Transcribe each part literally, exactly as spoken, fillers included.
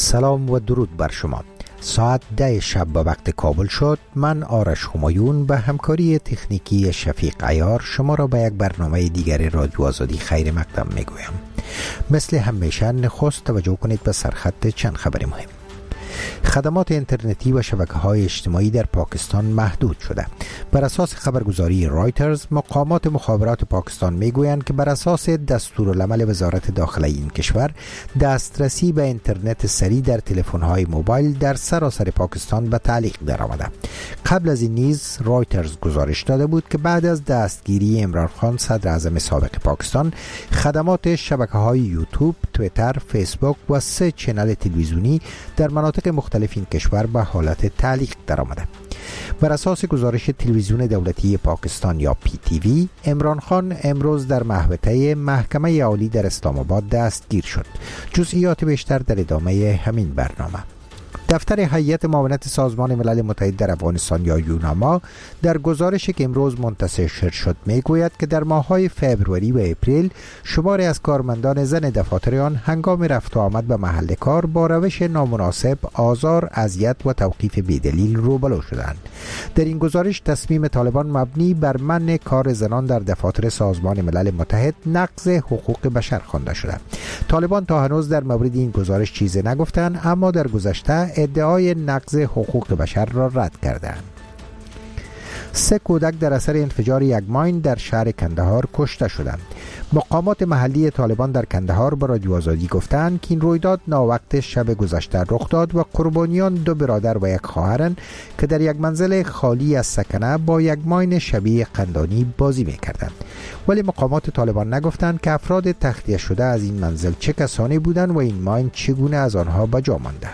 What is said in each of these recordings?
سلام و درود بر شما. ساعت ده شب به وقت کابل شد. من آرش همایون به همکاری تکنیکی شفیق عیار شما را به یک برنامه دیگر رادیو آزادی خیر مقدم می گویم. مثل همیشه نخست توجه کنید به سرخط چند خبر مهم. خدمات اینترنتی و شبکه‌های اجتماعی در پاکستان محدود شده. بر اساس خبرگزاری رایترز، مقامات مخابرات پاکستان میگویند که بر اساس دستورالعمل وزارت داخله این کشور، دسترسی به اینترنت سریع در تلفن‌های موبایل در سراسر پاکستان به تعلیق درآمده. قبل از این نیز رایترز گزارش داده بود که بعد از دستگیری عمران خان صدر اعظم سابق پاکستان، خدمات شبکه‌های یوتیوب، توییتر، فیسبوک و سه چنل تلویزیونی در مناطق مختلف این کشور به حالت تعلیق درآمده. بر اساس گزارش تلویزیون دولتی پاکستان یا پی تی وی، عمران خان امروز در محوطه محکمه عالی در اسلام آباد دستگیر شد. جزئیات بیشتر در ادامه همین برنامه. دفتر هیئت معاونت سازمان ملل متحد در افغانستان یا یوناما در گزارشی که امروز منتشر شد میگوید که در ماه‌های فوریه و اپریل شماری از کارمندان زن دفاتر آن هنگام رفت و آمد به محل کار با روش نامناسب، آزار، اذیت و توقیف بی‌دلیل روبرو شدند. در این گزارش تصمیم طالبان مبنی بر منع کار زنان در دفاتر سازمان ملل متحد نقض حقوق بشر خوانده شده. طالبان تا هنوز در مورد این گزارش چیزی نگفتند، اما در گذشته ادعای نقض حقوق بشر را رد کردند. سه کودک در اثر انفجار یک ماین در شهر کندهار کشته شدند. مقامات محلی طالبان در کندهار به رادیو آزادی گفتند که این رویداد ناوقت شب گذشته رخ داد و قربانیان دو برادر و یک خواهرند که در یک منزل خالی از سکنه با یک ماین شبیه قندانی بازی می‌کردند. ولی مقامات طالبان نگفتند که افراد تخلیه شده از این منزل چه کسانی بودند و این ماین چگونه از آنها به جا مانده.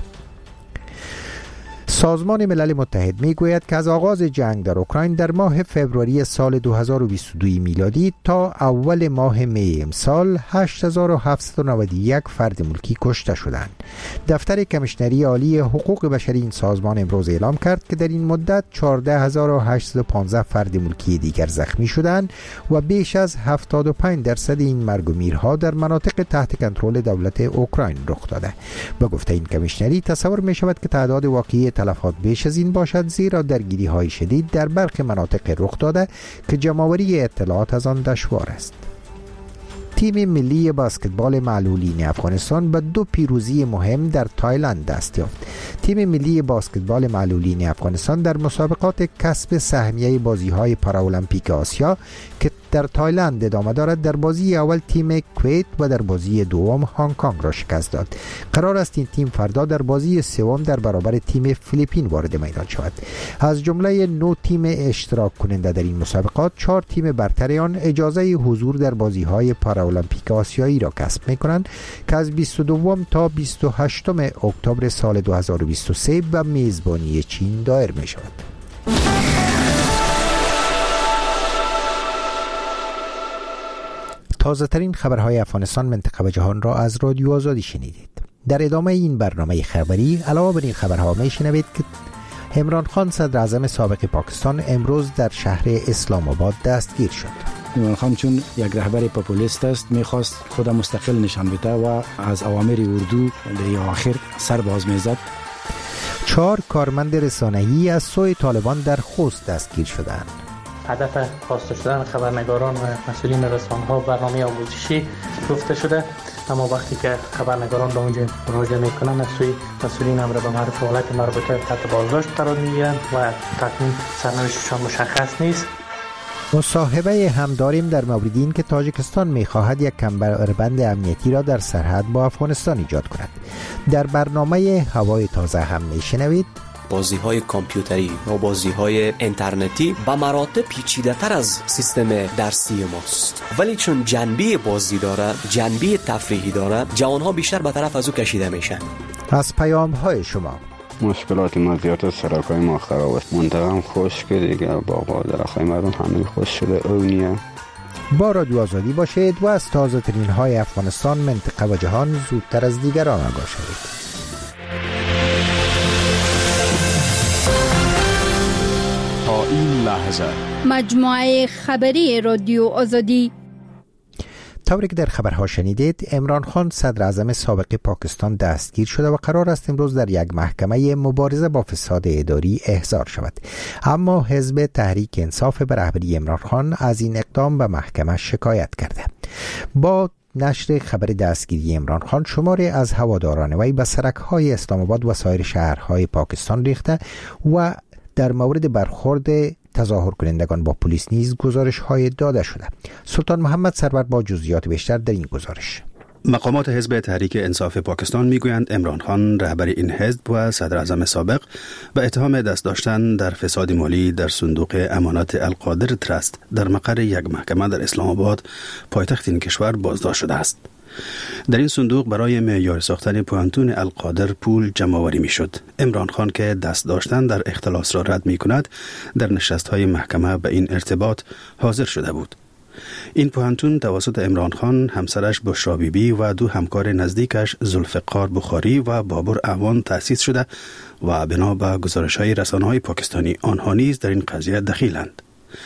سازمان ملل متحد میگوید که از آغاز جنگ در اوکراین در ماه فوریه سال دو هزار و بیست و دو میلادی تا اول ماه می امسال هشت هزار و هفتصد و نود و یک فرد ملکی کشته شدند. دفتر کمیشنری عالی حقوق بشری این سازمان امروز اعلام کرد که در این مدت چهارده هزار و هشتصد و پانزده فرد ملکی دیگر زخمی شدند و بیش از هفتاد و پنج درصد این مرگ و میرها در مناطق تحت کنترل دولت اوکراین رخ داده. به گفته این کمیشنری تصور می شود که تعداد واقعی تلفات بیش از این باشد، زیرا درگیری های شدید در برخی مناطق رخ داده که جمع‌آوری اطلاعات از آن دشوار است. تیم ملی بسکتبال معلولین افغانستان به دو پیروزی مهم در تایلند دست یافت. تیم ملی بسکتبال معلولین افغانستان در مسابقات کسب سهمیه بازی‌های پارالمپیک آسیا که در تایلند ادامه دارد، در بازی اول تیم کویت و در بازی دوم هنگ کنگ را شکست داد. قرار است این تیم فردا در بازی سوم در برابر تیم فیلیپین وارد میدان شود. از جمله نه تیم اشتراک کننده در این مسابقات، چهار تیم برتر آن اجازه حضور در بازی‌های پارالمپیک آسیایی را کسب می‌کنند که از بیست و دو تا بیست و هشت اکتبر سال دو هزار و بیست و سه به میزبانی چین دایر می‌شود. تازه ترین خبرهای افغانستان، منطقه و جهان را از رادیو آزادی شنیدید. در ادامه این برنامه خبری علاوه بر این خبرها می شنوید که عمران خان صدر اعظم سابق پاکستان امروز در شهر اسلام آباد دستگیر شد. عمران خان چون یک رهبر پاپولیست است، میخواست خود مستقل نشان بده و از اوامر اردو در آخر سر باز میزد. چهار کارمند رسانه‌ای از سوی طالبان در خوست دستگیر شدند. هدف خواسته شدن خبرنگاران و مسئولین رسانه‌ها برنامه آموزشی گفته شده، اما وقتی که خبرنگاران به اونجا مراجعه میکنن، از سوی مسئولین امر به معرف حالت مربوطه تحت بازداشت قرار میگیرند و تقریبا سرنوشتشان مشخص نیست. مصاحبه هم داریم در مورد این که تاجیکستان میخواهد یک کمربند امنیتی را در سرحد با افغانستان ایجاد کند. در برنامه هوای تازه هم میشنوید بازی‌های کامپیوتری و بازی‌های اینترنتی به مراتب پیچیده‌تر از سیستم درسی ماست، ولی چون جنبه بازی داره، جنبه تفریحی داره، جوان‌ها بیشتر به طرف از او کشیده میشن. از پیام‌های شما: مشکلات مزیات سرکای ما خراب است، منطقه هم خشک دیگه، باغ و درخت‌های مردم همه خشک شده، اونیه. با رادیو آزادی باشید و از تازه ترین های افغانستان، منطقه و جهان زودتر از دیگران آگاه شوید. تا این لحظه مجموعه خبری رادیو آزادی. طوری که در خبرها شنیدید، عمران خان صدر اعظم سابق پاکستان دستگیر شده و قرار است امروز در یک محکمه مبارزه با فساد اداری احضار شود. اما حزب تحریک انصاف به رهبری عمران خان از این اقدام به محکمه شکایت کرده. با نشر خبر دستگیری عمران خان، شماری از هواداران وی به سرک‌های اسلام آباد و سایر شهرهای پاکستان ریخته و در مورد برخورد تظاهر کنندگان با پلیس نیز گزارش های داده شده. سلطان محمد سرور با جزئیات بیشتر در این گزارش. مقامات حزب تحریک انصاف پاکستان میگویند عمران خان رهبر این حزب و صدر اعظم سابق به اتهام دست داشتن در فساد مالی در صندوق امانات القادر ترست در مقر یک محکمه در اسلام آباد پایتخت این کشور بازداشت شده است. در این صندوق برای معیار ساختن پوانتون القادر پول جمع آوری میشد. عمران خان که دست داشتن در اختلاس را رد می کند، در نشست‌های محکمه به این ارتباط حاضر شده بود. این پوانتون توسط عمران خان، همسرش بشرا بیبی و دو همکار نزدیکش ذوالفقار بخاری و بابر اعوان تأسیس شده و بنا به گزارش‌های رسانه‌های پاکستانی آنها نیز در این قضیه دخیلند.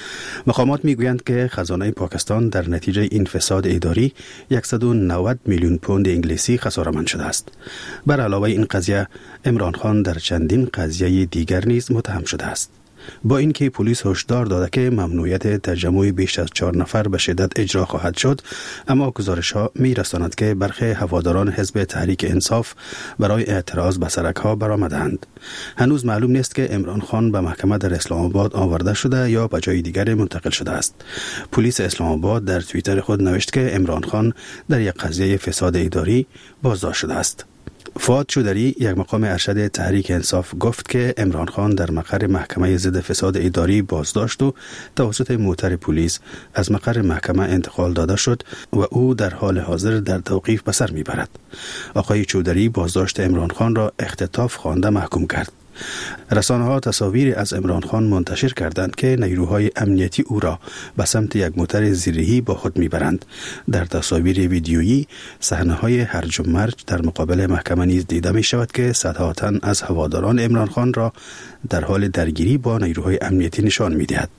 مقامات میگویند که خزانه پاکستان در نتیجه این فساد اداری صد و نود میلیون پوند انگلیسی خساره‌مند شده است. بر علاوه این قضیه، عمران خان در چندین قضیه دیگر نیز متهم شده است. با اینکه پلیس هشدار داده که ممنوعیت تجمع بیش از چهار نفر به شدت اجرا خواهد شد، اما گزارش‌ها می‌رساند که برخی هواداران حزب تحریک انصاف برای اعتراض به سرک‌ها برآمدند. هنوز معلوم نیست که عمران خان به محکمه در اسلام آباد آورده شده یا به جای دیگر منتقل شده است. پلیس اسلام آباد در توییتر خود نوشت که عمران خان در یک قضیه فساد اداری بازداشت شده است. فؤاد چودری، یک مقام ارشد تحریک انصاف، گفت که عمران خان در مقر محکمه ضد فساد اداری بازداشت و توسط موتر پلیس از مقر محکمه انتقال داده شد و او در حال حاضر در توقیف به سر میبرد. آقای چودری بازداشت عمران خان را اختطاف خوانده محکوم کرد. رسانه‌ها تصاویری از عمران خان منتشر کردند که نیروهای امنیتی او را به سمت یک موتر زیرهی با خود میبرند. در تصاویر ویدیویی صحنه‌های هرج و مرج در مقابل محکمه نیز دیده می شود که صدها تن از هواداران عمران خان را در حال درگیری با نیروهای امنیتی نشان می‌دهد.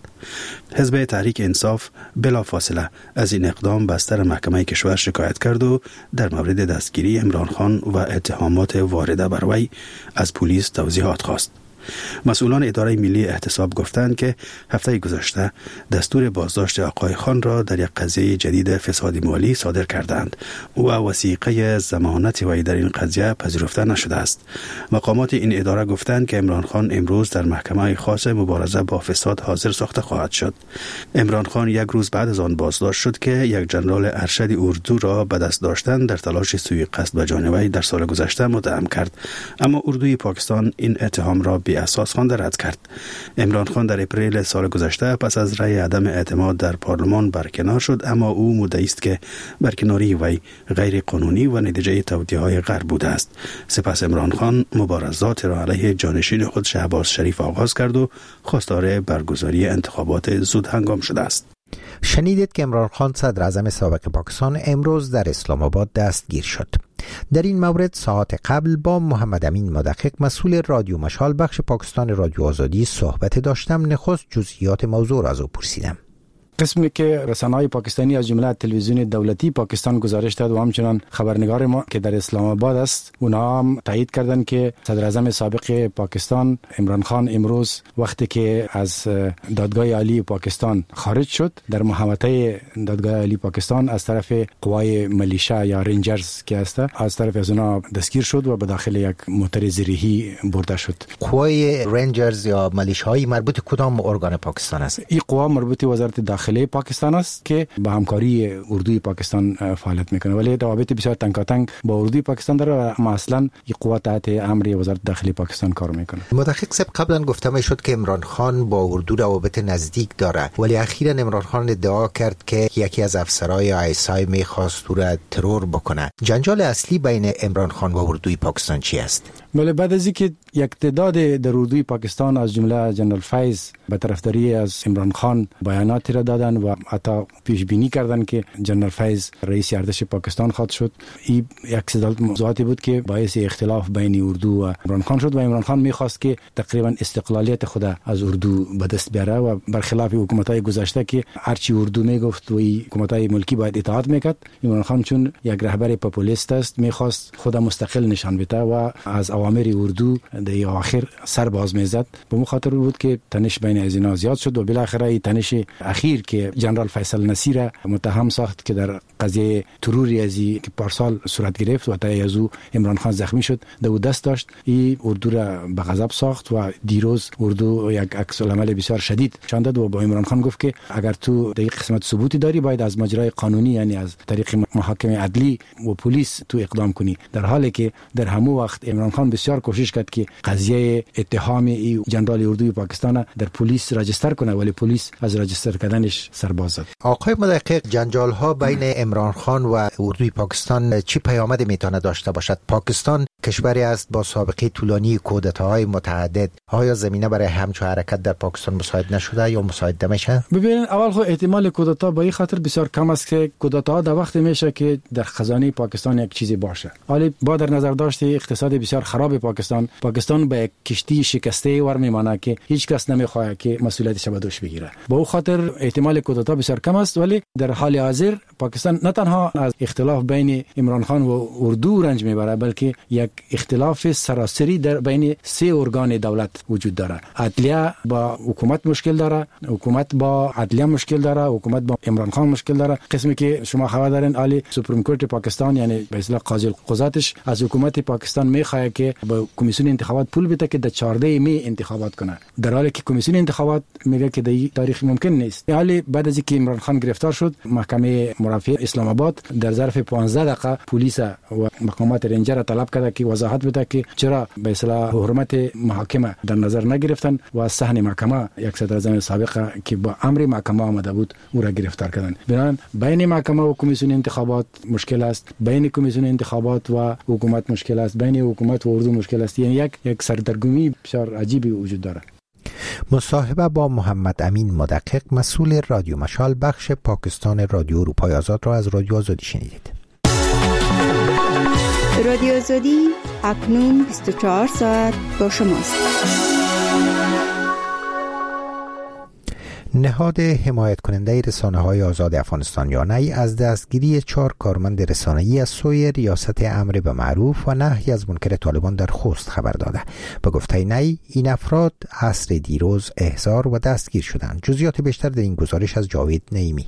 حزب تحریک انصاف بلافاصله از این اقدام به سر محکمه کشور شکایت کرد و در مورد دستگیری عمران خان و اتهامات وارده بر وی از پلیس توضیحات خواست. مسئولان اداره ملی احتساب گفتند که هفته گذشته دستور بازداشت آقای خان را در یک قضیه جدید فساد مالی صادر کردند و وثیقه ضمانت وی در این قضیه پذیرفته نشده است. مقامات این اداره گفتند که عمران خان امروز در محکمه خاص مبارزه با فساد حاضر ساخته خواهد شد. عمران خان یک روز بعد از آن بازداشت شد که یک ژنرال ارشد اردو را به دست داشتن در تلاش سوی قصد به جان وی در سال گذشته متهم کرد، اما اردوی پاکستان این اتهام را بی اساس خوانده رد کرد. عمران خان در اپریل سال گذشته پس از رأی عدم اعتماد در پارلمان برکنار شد، اما او مدعی است که برکناری وی غیر قانونی و نتیجه توطئه‌های غرب بوده است. سپس عمران خان مبارزات را علیه جانشین خود شهباز شریف آغاز کرد و خواستار برگزاری انتخابات زود هنگام شده است. شنیدید که عمران خان صدر اعظم سابق پاکستان امروز در اسلام آباد دستگیر شد. در این مورد ساعت قبل با محمد امین مدقق، مسئول رادیو مشال بخش پاکستان رادیو آزادی، صحبت داشتم. نخست جزئیات موضوع را از او پرسیدم. قسمی که رسانه‌های پاکستانی از جمله تلویزیون دولتی پاکستان گزارش داد و همچنان خبرنگار ما که در اسلام آباد است، اونها هم تایید کردند که صدر اعظم سابق پاکستان عمران خان امروز وقتی که از دادگاه عالی پاکستان خارج شد، در محوطه دادگاه عالی پاکستان از طرف قوای ملیشه یا رنجرز که است، از طرف از اونها دستگیر شد و به داخل یک موتر زیرهی برده شد. قوای رنجرز یا ملیشه‌های مربوط کدام ارگان پاکستان است؟ این قوا مربوط وزارت داخله پاکستان است که با همکاری اردوی پاکستان فعالیت میکنه، ولی روابط بسیار تنگاتنگ با اردوی پاکستان داره و اصلا این قوات تحت امر وزارت داخلی پاکستان کار میکنه. مدقق صاحب، قبلا گفته میشد که عمران خان با اردو روابط نزدیک داره، ولی اخیراً عمران خان ادعا کرد که یکی از افسرهای آی اس آی میخواست او را ترور بکنه. جنجال اصلی بین عمران خان و اردوی پاکستان چی است؟ بله، بعد از اینکه یک تعداد در اردوی پاکستان از جمله جنرال فیض به طرفداری از عمران خان بیاناتی را دادن و حتی پیش بینی کردن که جنرال فیض رئیس ارتش پاکستان خواهد شد. این یک صدالت موضوعاتی بود که باعث اختلاف بین اردو و عمران خان شد و عمران خان میخواست که تقریبا استقلالیت خود از اردو به دست بیاره و برخلاف حکومت‌های گذشته که هرچی اردو میگفت و حکومت‌های ملکی باید اطاعت میکرد، عمران خان چون یک رهبر پاپولیست است میخواست خود مستقل نشان بده و از اوامر اردو در آخر سر باز میزد. به مو خاطر بود که تنش بین از اینا زیاد شد و بالاخره این تنش اخیر که جنرال فیصل نصیر متهم ساخت که در قضیه تروری ازی که پارسال صورت گرفت و تا از او عمران خان زخمی شد دو دست داشت، این اردو را به غضب ساخت و دیروز اردو یک عکس العمل بسیار شدید نشان داد و با عمران خان گفت که اگر تو در قسمت ثبوتی داری باید از مجرای قانونی یعنی از طریق محاکم عدلی و پلیس تو اقدام کنی، در حالی که در همون وقت عمران خان بسیار کوشش کرد که قضیه اتهام ای جنرال اردوی پاکستان در پلیس راجستر کنه ولی پلیس از راجستر کردنش سرباز زد. آقای محقق، جنجال ها بین عمران خان و اردوی پاکستان چی پیامدی میتونه داشته باشد؟ پاکستان کشوری است با سابقه طولانی کودتاهای متعدد، آیا زمینه برای همچون حرکت در پاکستان مساعد نشده یا مساعد میشه؟ ببین، اول خو احتمال کودتا با این خاطر بسیار کم است که کودتا در وقت میشه که در خزانه پاکستان یک چیزی باشه. حالا با در نظر داشته اقتصاد بسیار خراب پاکستان، پاکستان به کشتی شکسته ور میمانه که هیچ کس نمیخواد که مسئولیتش به دوش بگیره. با اون خاطر احتمال کودتا بسیار کم است، ولی در حال حاضر پاکستان نه تنها از اختلاف بین عمران خان و اردو رنج میبره بلکه یک اختلاف سراسری در بین سه ارگان دولت وجود داره. عدلیه با حکومت مشکل داره، حکومت با عدلیه مشکل داره، حکومت با عمران خان مشکل داره. قسمی که شما خبر دارین عالی سپریم کورت پاکستان یعنی به اصطلاح قاضی القضاتش از حکومت پاکستان میخواد که با کمیسیون انتخابات پول بده که در چهارده می انتخابات کنه، در حالی که کمیسیون انتخابات میگه که در تاریخ ممکن نیست. حالی بعد از اینکه عمران خان گرفتار شد، محکمه مرافعه اسلام آباد در ظرف پانزده دقیقه پلیس و مقامات رنجر طلب کرده که وضاحت بده که چرا به اصطلاح حرمت محاکمه در نظر نگرفتن و از صحن محکمه یک صدر اعظم سابق که با امر محکمه آمده بود او را گرفتار کردن. بنابراین بین محکمه و کمیسیون انتخابات مشکل است، بین کمیسیون انتخابات و حکومت مشکل است، بین حکومت و اردو مشکل است. یعنی یک یک سردرگمی بسیار عجیبی وجود داره. مصاحبه با محمد امین مدقق، مسئول رادیو مشال بخش پاکستان رادیو اروپای آزاد را از رادیو آزادی شنیدید. رادیو آزادی اکنون بیست و چهار ساعت با شماست. نهاد حمایت کننده رسانه‌های آزاد افغانستان یا نی از دستگیری چهار کارمند رسانه‌ای از سوی ریاست امر به معروف و نهی از منکر طالبان در خوست خبر داده. به گفته نی این افراد عصر دیروز احضار و دستگیر شدند. جزئیات بیشتر در این گزارش از جاوید نعیمی.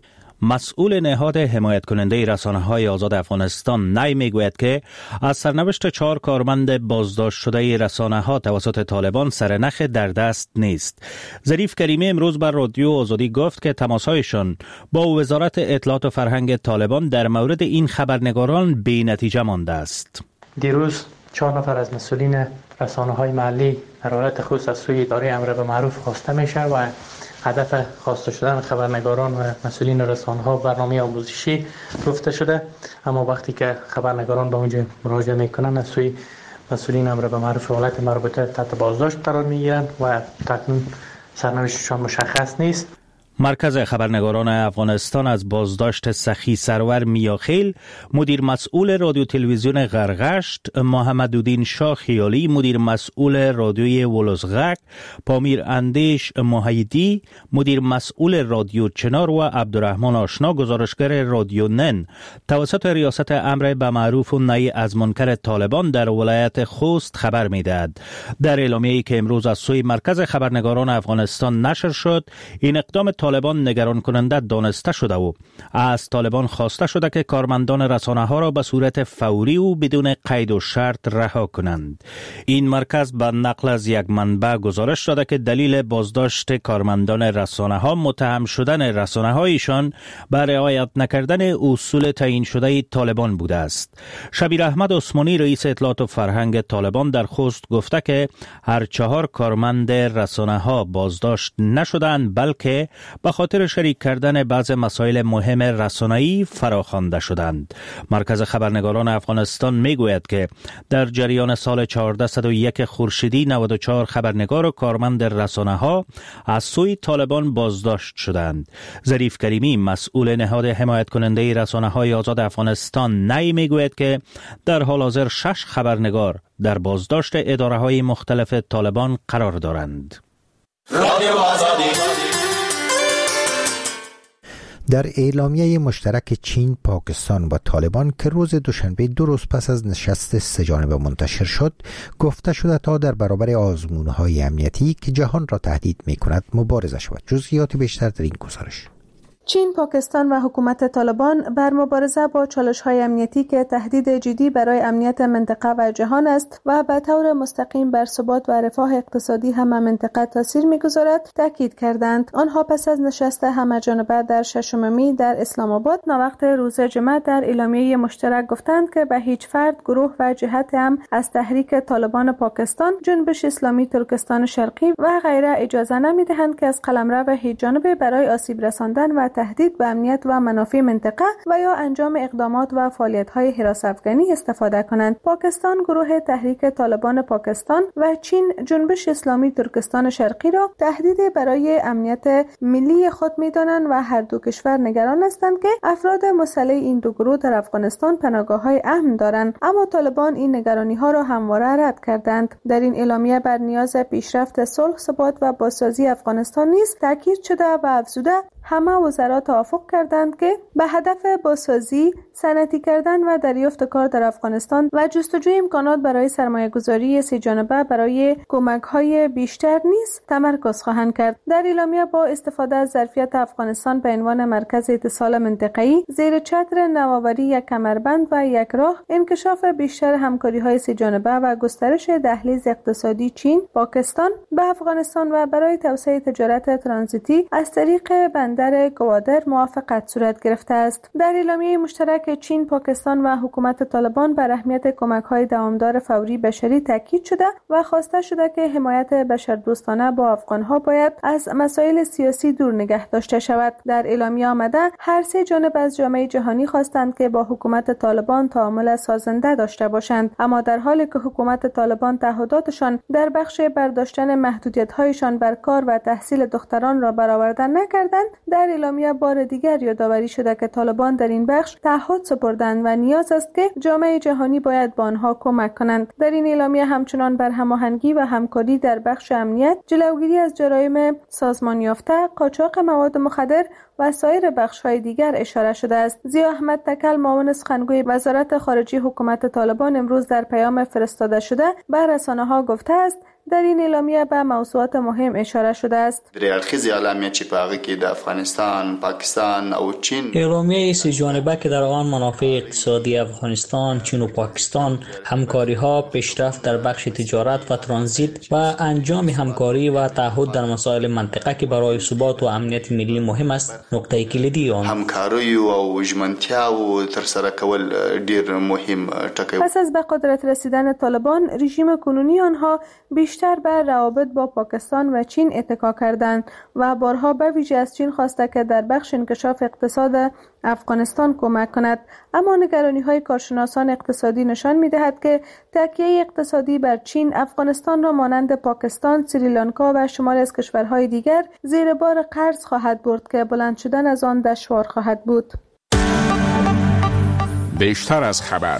مسئول نهاد حمایت کننده رسانه‌های آزاد افغانستان نی میگوید که از سرنوشت چهار کارمند بازداشت شده رسانه‌ها توسط طالبان سرنخ در دست نیست. ظریف کریمی امروز بر رادیو آزادی گفت که تماس‌هایشان با وزارت اطلاعات و فرهنگ طالبان در مورد این خبرنگاران بی نتیجه مانده است. دیروز چهار نفر از مسئولین رسانه‌های محلی در حالت خصوص از سوی اداره امر به معروف خواسته میشه و هدف خواسته شدن خبرنگاران و مسئولین رسانه‌ها برنامه آموزشی گفته شده، اما وقتی که خبرنگاران به اونجا مراجعه میکنن از سوی مسئولین امر به معروف ولایت مربوطه تحت بازداشت قرار میگیرن و تکنون سرنوشتشان مشخص نیست. مرکز خبرنگاران افغانستان از بازداشت سخی سرور میاخیل، مدیر مسئول رادیو تلویزیون غرغشت، محمدالدین شاه خیالی، مدیر مسئول رادیوی ولوزغک، پامیر اندیش محیدی، مدیر مسئول رادیو چنار و عبدالرحمن آشنا، گزارشگر رادیو نن، توسط ریاست امر به معروف و نهی از منکر طالبان در ولایت خوست خبر میدهد. در اعلامیه‌ای که امروز از سوی مرکز خبرنگاران افغانستان نشر شد، این اقدام طالبان نگران کننده دانسته شده و از طالبان خواسته شده که کارمندان رسانه ها را به صورت فوری و بدون قید و شرط رها کنند. این مرکز به نقل از یک منبع گزارش داده که دلیل بازداشت کارمندان رسانه ها متهم شدن رسانه هایشان به رعایت نکردن اصول تعیین شده طالبان بوده است. شبیر احمد عثمانی رئیس اطلاعات و فرهنگ طالبان در خوست گفته که هر چهار کارمند رسانه ها بازداشت نشدند بلکه به خاطر شریک کردن بعض مسائل مهم رسانه‌ای فراخوانده شدند. مرکز خبرنگاران افغانستان میگوید که در جریان سال چهارصد و یک خورشیدی نود و چهار خبرنگار و کارمند رسانه‌ها از سوی طالبان بازداشت شدند. ظریف کریمی مسئول نهاد حمایت کننده رسانه‌های آزاد افغانستان نی میگوید که در حال حاضر شش خبرنگار در بازداشت اداره‌های مختلف طالبان قرار دارند. در اعلامیه مشترک چین، پاکستان و طالبان که روز دوشنبه دو روز پس از نشست سه‌جانبه منتشر شد، گفته شده تا در برابر آزمون‌های امنیتی که جهان را تهدید می‌کند مبارزه شود. جزئیات بیشتر در این گزارش. چین، پاکستان و حکومت طالبان بر مبارزه با چالش‌های امنیتی که تهدید جدی برای امنیت منطقه و جهان است و به طور مستقیم بر ثبات و رفاه اقتصادی همه منطقه تاثیر می‌گذارد، تاکید کردند. آنها پس از نشست همه‌جانبه در ششم می در اسلام آباد ناوقت روز جمعه در اعلامیه مشترک گفتند که به هیچ فرد، گروه و جهت هم از تحریک طالبان پاکستان، جنبش اسلامی ترکستان شرقی و غیره اجازه نمی‌دهند که از قلمرو هیچ جانبه برای آسیب رساندن و تهدید به امنیت و منافع منطقه و یا انجام اقدامات و فعالیت‌های حراس افغانی استفاده کنند. پاکستان، گروه تحریک طالبان پاکستان و چین، جنبش اسلامی ترکستان شرقی را تهدید برای امنیت ملی خود می‌دانند و هر دو کشور نگران هستند که افراد مسلح این دو گروه در افغانستان پناهگاه‌های امن دارند، اما طالبان این نگرانی‌ها را همواره رد کردند. در این اعلامیه بر نیاز پیشرفت صلح، ثبات و بازسازی افغانستان نیز تاکید شده و افزوده همه وزرا توافق کردند که به هدف بازسازی، صنعتی کردن و دریافت کار در افغانستان و جستجوی امکانات برای سرمایه‌گذاری سه‌جانبه برای کمک‌های بیشتر نیز تمرکز خواهند کرد. در اعلامیه با استفاده از ظرفیت افغانستان به عنوان مرکز اتصال منطقه‌ای زیر چتر نوآوری یک کمربند و یک راه، انکشاف بیشتر همکاری‌های سه‌جانبه و گسترش دهلیز اقتصادی چین، پاکستان به افغانستان و برای توسعه تجارت ترانزیتی از طریق بندر گوادر موافقت صورت گرفته است. در اعلامیه مشترک چین، پاکستان و حکومت طالبان بر اهمیت کمک‌های دوامدار فوری بشری تاکید شده و خواسته شده که حمایت بشردوستانه با افغان‌ها باید از مسائل سیاسی دور نگه داشته شود. در اعلامیه آمده هر سه جانب از جامعه جهانی خواستند که با حکومت طالبان تعامل سازنده داشته باشند، اما در حالی که حکومت طالبان تعهداتشان در بخش برداشتن محدودیت‌هایشان بر کار و تحصیل دختران را برآورده نکردند، در اعلامیه بار دیگر یادآوری شده که طالبان در این بخش تعهد سپردند و نیاز است که جامعه جهانی باید با آنها کمک کنند. در این اعلامیه همچنان بر هماهنگی و همکاری در بخش امنیت، جلوگیری از جرایم سازمان یافته، قاچاق مواد مخدر و سایر بخش‌های دیگر اشاره شده است. ضیا احمد تکل، معاون سخنگوی وزارت خارجه حکومت طالبان، امروز در پیام فرستاده شده به رسانه‌ها گفته است در این اعلامیه به موضوعات مهم اشاره شده است. درالخیز اعلامیه چې په هغه کې د افغانستان، پاکستان او چین، اعلامیه سه جانبه که در آن منافع اقتصادی افغانستان، چین و پاکستان، همکاری‌ها، پیشرفت در بخش تجارت و ترانزیت و انجام همکاری و تعهد در مسائل منطقه که برای ثبات و امنیت ملی مهم است، نقطه کلیدی آن همکاری او ژمنتیا او تر سره کول ډیر مهم ټکی. پس از به قدرت رسیدن طالبان، رژیم کنونی آنها بیشتر بر روابط با پاکستان و چین اتکا کردند و بارها به ویژه از چین خواسته که در بخش انکشاف اقتصاد افغانستان کمک کند، اما نگرانی‌های کارشناسان اقتصادی نشان می‌دهد که تکیه اقتصادی بر چین افغانستان را مانند پاکستان، سریلانکا و شماری از کشورهای دیگر زیر بار قرض خواهد برد که بلند شدن از آن دشوار خواهد بود. بیشتر از خبر.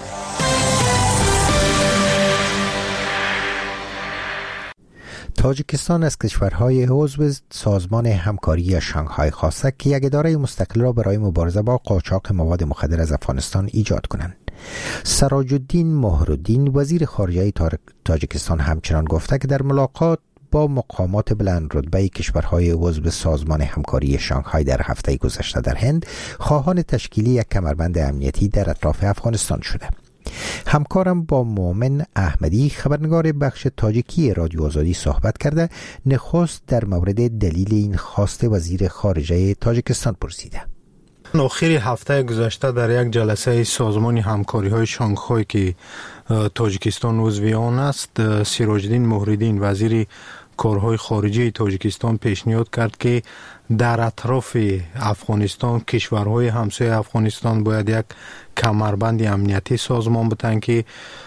تاجیکستان از کشورهای عضو سازمان همکاری شانگهای خواسته که یک اداره مستقل را برای مبارزه با قاچاق مواد مخدر از افغانستان ایجاد کنند. سراج الدین مهرالدین، وزیر خارجه تاجیکستان، همچنان گفته که در ملاقات با مقامات بلند رتبه کشورهای عضو سازمان همکاری شانگهای در هفته گذشته در هند، خواهان تشکیلی یک کمربند امنیتی در اطراف افغانستان شده. همکارم با مومن احمدی، خبرنگار بخش تاجیکی رادیو آزادی، صحبت کرده. نخست در مورد دلیل این خواست وزیر خارجه تاجیکستان پرسیده. آخر هفته گذشته در یک جلسه سازمان همکاری های شانگهای که تاجیکستان عضو آن است، سراج الدین مهرالدین، وزیر کارهای خارجی تاجیکستان پیشنهاد کرد که در اطراف افغانستان کشورهای همسایه افغانستان باید یک کمربند امنیتی سازمان بتن که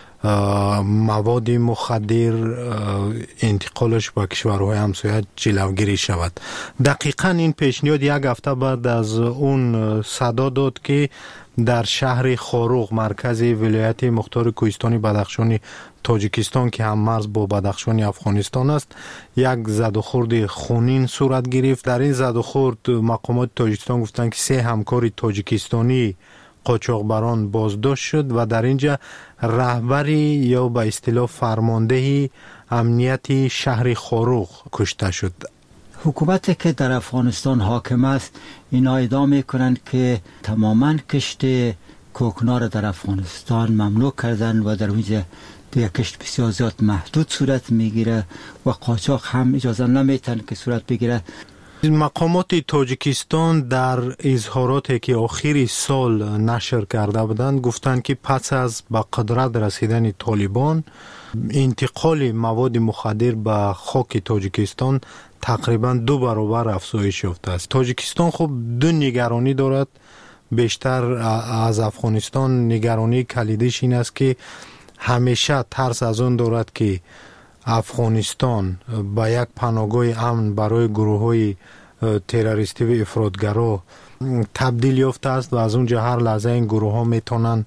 مواد مخدر انتقالش به کشورهای همسایه جلوگیری شود. دقیقاً این پیشنهاد یک هفته بعد از اون صدا داد که در شهر خاروق مرکز ولایت مختار کوهستانی بدخشانی تاجیکستان که هم مرز با بدخشان افغانستان است یک زد و خورد خونین صورت گرفت. در این زد و خورد مقامات تاجیکستان گفتند که سه همکار تاجیکستانی قاچاقبران بازداشت شد و در اینجا رهبری یا به اصطلاح فرمانده امنیت شهر خاروق کشته شد. حکومتی که در افغانستان حاکم است اینا ادعا میکنند که تماما کشت کوکنار در افغانستان ممنوع کردن و در اونجا دیگه کشت بسیار زیاد محدود صورت میگیره و قاچاق هم اجازه نمیتن که صورت بگیره. مقامات تاجیکستان در اظهاراتی که آخر سال نشر کرده بودند گفتند که پس از به قدرت رسیدن طالبان انتقال مواد مخدر به خاک تاجیکستان تقریبا دو برابر افزایش یافته است. تاجیکستان خب دو نگرانی دارد. بیشتر از افغانستان نگرانی کلیدیش این است که همیشه ترس از اون دارد که افغانستان با یک پناهگاه امن برای گروه‌های تروریستی و افراطگرا تبدیل یافته است و از اونجا هر لحظه این گروه‌ها میتونن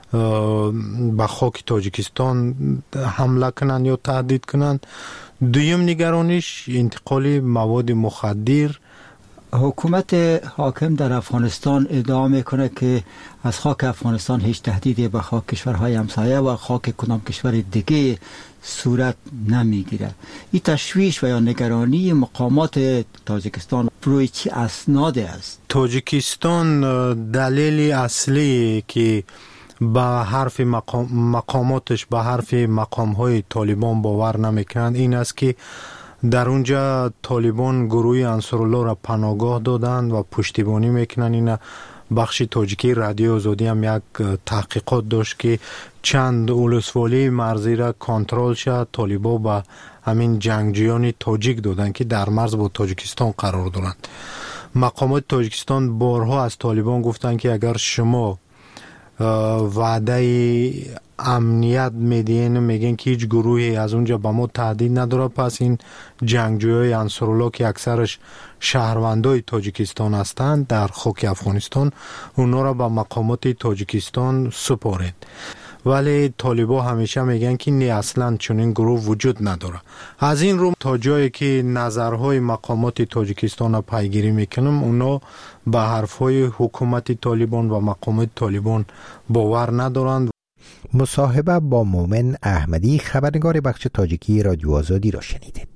به خاک تاجیکستان حمله کنن یا تهدید کنن. دویم نگرانیش انتقال مواد مخدر. حکومت حاکم در افغانستان ادعا میکنه که از خاک افغانستان هیچ تهدیدی به خاک کشورهای همسایه و خاک کدام کشور دیگه صورت نمیگیره. این تشویش و یا نگرانی مقامات تاجیکستان روی چی اسناده است؟ تاجیکستان دلیل اصلی که به حرف مقام مقاماتش به حرف مقامهای طالبان باور نمیکنند این است که در اونجا طالبان گروه انصارالله را پناهگاه دادند و پشتیبانی میکنن. این بخش تاجیکی رادیو آزادی هم یک تحقیقات داشت که چند ولسوالی مرزی را کنترل شد طالبان به همین جنگجویان تاجیک دادند که در مرز با تاجیکستان قرار دارند. مقامات تاجیکستان بارها از طالبان گفتند که اگر شما وعده امنیت میدین میگن که هیچ گروهی از اونجا به ما تهدید نداره، پس این جنگجویای انصارالله که اکثرش شهروندای تاجیکستان هستند در خاک افغانستان اونا را به مقامات تاجیکستان سپارید. ولی طالبا همیشه میگن که نه اصلا چنین گروه وجود نداره. از این رو تا جایی که نظرهای مقامات تاجیکستان را پیگیری میکنم اونا به حرفهای حکومت طالبان و مقامات طالبان باور ندارند. مصاحبه با مومن احمدی خبرنگار بخش تاجیکی رادیو آزادی را شنیدید.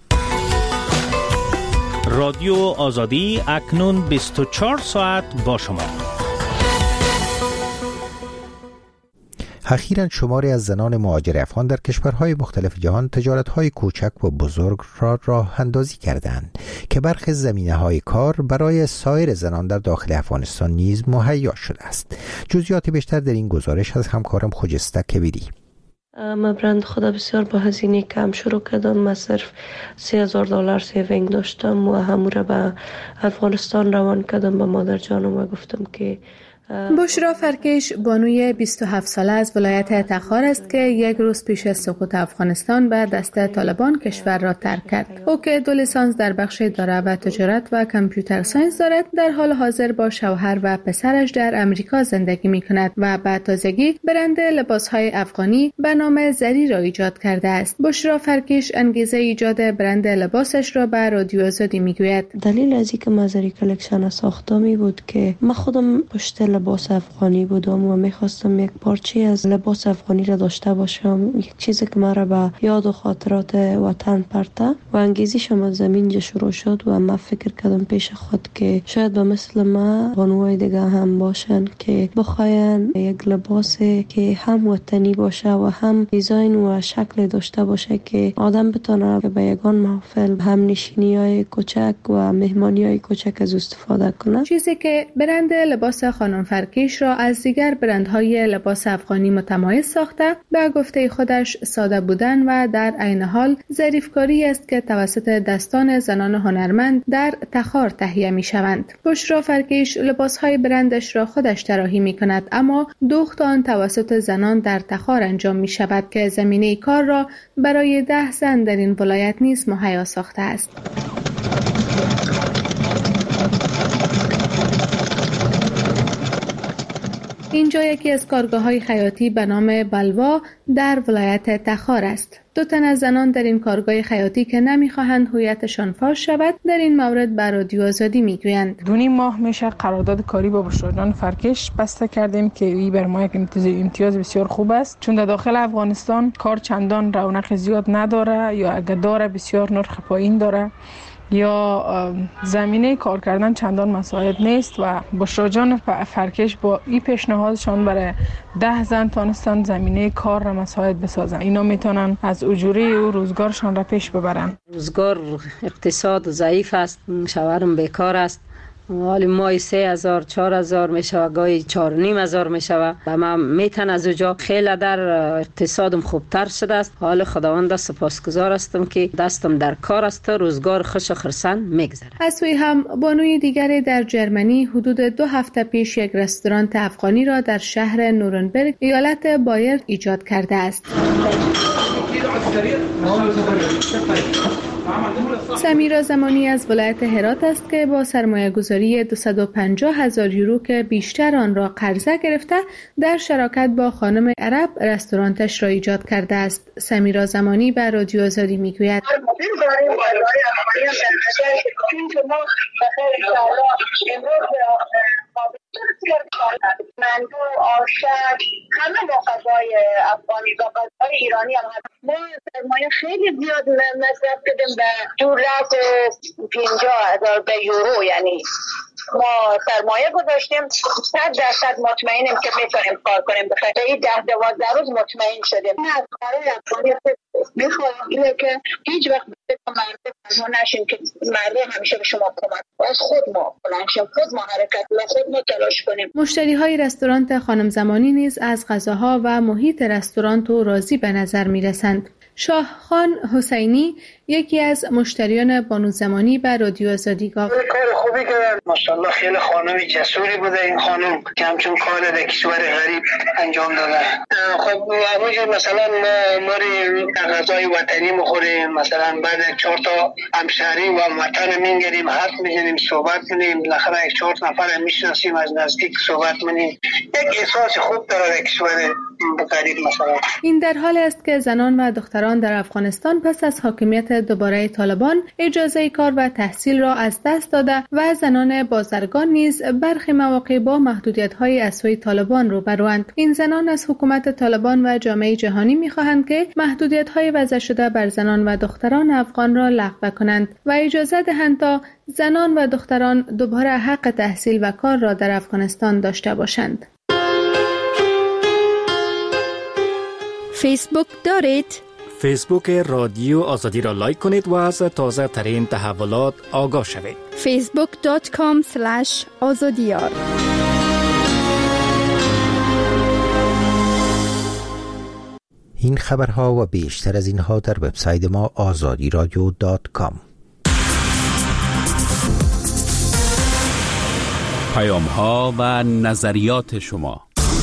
رادیو آزادی اکنون بیست و چهار ساعت با شما. اخیراً شماری از زنان مهاجر افغان در کشورهای مختلف جهان تجارت‌های کوچک و بزرگ را راه اندازی کردند که برخی زمینه‌های کار برای سایر زنان در داخل افغانستان نیز مهیا شده است. جزئیات بیشتر در این گزارش از همکارم خجسته کبیری. ما برند خدا بسیار با هزینه کم شروع کردم. ما صرف سی هزار دلار سیوینگ داشتم و همون را به افغانستان روان کردم. به مادر جانم و گفتم که بشرا فرکش بانوی بیست و هفت ساله از ولایت تخار است که یک روز پیش از سقوط افغانستان به دست طالبان کشور را ترک کرد. او که دو لیسانس در بخش اداره و تجارت و کامپیوتر ساینس دارد، در حال حاضر با شوهر و پسرش در امریکا زندگی می کند و به تازگی برند لباسهای افغانی به نام زری را ایجاد کرده است. بشرا فرکش انگیزه ایجاد برند لباسش را به رادیو آزادی می گوید. دلیل از اینکه ما زری کلکشن ساختم می بود که من خودم پشت لباس افغانی بودم و میخواستم یک پارچه از لباس افغانی را داشته باشم، یک چیزی که مرا به یاد و خاطرات وطن پرته و انگیزشم از زمین شروع شد و من فکر کردم پیش خود که شاید به مثل ما بانوهای دیگه هم باشن که بخواین یک لباسی که هم وطنی باشه و هم دیزاین و شکل داشته باشه که آدم بتونه به یگان محفل هم نشینی های کوچک و مهمانی های کوچک از استفاده کنه. چیزی که برند لباس خانم امران فرکیش را از دیگر برندهای لباس افغانی متمایز ساخته، به گفته خودش ساده بودن و در عین حال ظریفکاری است که توسط دستان زنان هنرمند در تخار تهیه می شوند. بشرا فرکیش لباسهای برندش را خودش طراحی می کند، اما دوخت آن توسط زنان در تخار انجام می شود که زمینه کار را برای ده زن در این ولایت نیز مهیا ساخته است. اینجا یکی از کارگاه‌های خیاطی به نام بلوا در ولایت تخار است. دو تن از زنان در این کارگاه خیاطی که نمی‌خواهند هویتشان فاش شود در این مورد بر رادیو آزادی میگویند. دو نیم ماه میشه قرارداد کاری با بشرا جان فرکیش بسته کردیم که این بر ما یک امتیاز بسیار خوب است، چون در داخل افغانستان کار چندان رونق زیاد نداره یا اگه داره بسیار نرخ پایین داره یا زمینه کار کردن چندان مساعد نیست و بشرا جان فرکیش با این پیشنهادشان برای ده زن تانستن زمینه کار را مساعد بسازن. اینا میتونن از اجوری و روزگارشان را پیش ببرن. روزگار اقتصاد ضعیف است، شوهرم بیکار است، حالی مای سه هزار چهار هزار میشه، گاهی چهار نیم هزار میشه و من میتن از اونجا خیلی در اقتصادم خوبتر شده است. حال خداوند سپاسگزار هستم که دستم در کار است، روزگار خوش و خرسند میگذره. از سوی هم بانوی دیگری در جرمنی حدود دو هفته پیش یک رستوران افغانی را در شهر نورنبرگ ایالت بایر ایجاد کرده است. سمیرا زمانی از ولایت هرات است که با سرمایه گذاری دویست و پنجاه هزار یورو که بیشتر آن را قرضه گرفته در شراکت با خانم عرب رستورانتش را ایجاد کرده است. سمیرا زمانی به رادیو آزادی میگوید مندو، آشک، همه با غذای افغانی و غذای ایرانی هم هست. ما سرمایه خیلی زیاد مصرف کردیم به دو لک و پنجاه هزار به یورو، یعنی ما سرمایه گذاشتیم، صد درصد مطمئنیم که میتونیم کار کنیم. بخیر به این ده دوازده روز مطمئن شدیم. نه از کارهای افغانی میخوایم اینه که هیچ وقت به مردم نشیم که مردم همیشه به شما کمک کنند، از خود ما کنیم، خود ما حرکت کنیم، خود ما تلاش کنیم. مشتری های رستوران خانم زمانی نیز از غذاها و محیط رستوران تو راضی به نظر میرسند. شاهخان حسینی یکی از مشتریان بانو زمانی به رادیو آزادی گفت کار خوبی کردن، ماشاءالله خیلی خانم جسوری بوده این خانم که همچون کار در کشور غریب انجام داده. خب همونجور مثلا ما غذای وطنی مخوریم، مثلا بعد چهار تا همشهری و وطن میگیریم، حرف میزنیم، صحبت کنیم، بالاخره یک چهار نفر میشناسیم، از نزدیک صحبت کنیم، یک احساس خوب داره در کشور غریب. مثلا این در حالی است که زنان و دختران در افغانستان پس از حاکمیت دوباره طالبان اجازه کار و تحصیل را از دست داده و زنان بازرگان نیز برخی مواقع با محدودیت‌های از سوی طالبان روبروند. این زنان از حکومت طالبان و جامعه جهانی می‌خواهند که محدودیت‌های وضع شده بر زنان و دختران افغان را لغو کنند و اجازه دهند تا زنان و دختران دوباره حق تحصیل و کار را در افغانستان داشته باشند. فیسبوک دارید؟ فیسبوک رادیو آزادی را لایک کنید و از تازه ترین تحولات آگاه شوید. فیسبوک دات کام اسلش آزادیار. این خبرها و بیشتر از اینها در وبسایت ما آزادی رادیو دات کام. پیام ها و نظریات شما.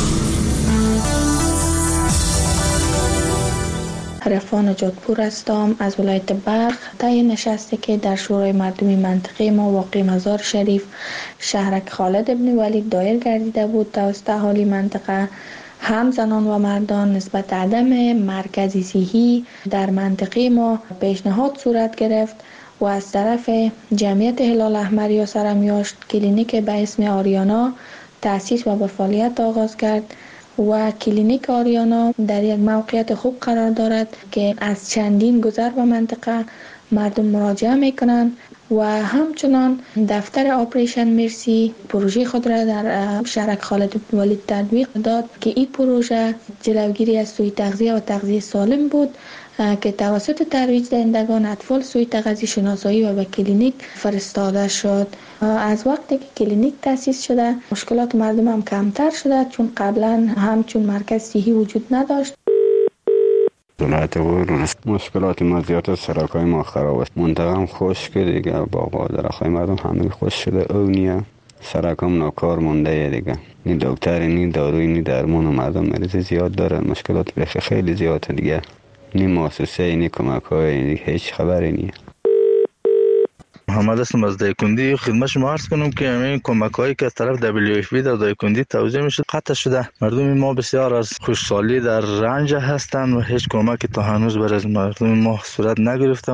عرفان جادپور هستم از ولایت بلخ. طی نشستی که در شورای مردمی منطقه ما واقع مزار شریف شهرک خالد ابن ولید دایر گردیده بود توسط اهالی منطقه، هم زنان و مردان نسبت عدم مرکزی صحی در منطقه ما پیشنهاد صورت گرفت و از طرف جمعیت هلال احمر یا سرمیاشت کلینیک به اسم آریانا تأسیس و به فعالیت آغاز کرد و کلینیک آریانا در یک موقعیت خوب قرار دارد که از چندین گذر به منطقه مردم مراجعه میکنند و همچنان دفتر آپریشن مرسی پروژه خود را در شهرک خالد بن ولید تطبیق داد که این پروژه جلوگیری از سوء تغذیه و تغذیه سالم بود که توسط ترویج دهندگان اطفال سوی تغذیه شناسایی و به کلینیک فرستاده شد. از وقتی که کلینیک تأسیس شده مشکلات مردم هم کمتر شده، چون قبلا همچون مرکز صحی وجود نداشت. دولت بود مشکلات ما زیاد، سرکای ما خراب است، منطقه خوش که دیگه باغ و درختای مردم همه خوش شده، اونیه سرکام ناکار مونده دیگه، نی دکتر نی داروی نی درمان و مردم مریض زیاد داره، مشکلات بخی خیلی زیاده دیگه، نی مؤسسه نی کمک های نی هیچ خبری نیه. محمد هستم از دایکندی. خدمت شما عرض کنم که همین کمک هایی که از طرف دبلیو اف پی در دایکندی توزیع میشه قطع شده. مردم ما بسیار از خوشحالی در رنج هستند و هیچ کمکی تا هنوز برای مردم ما صورت نگرفته.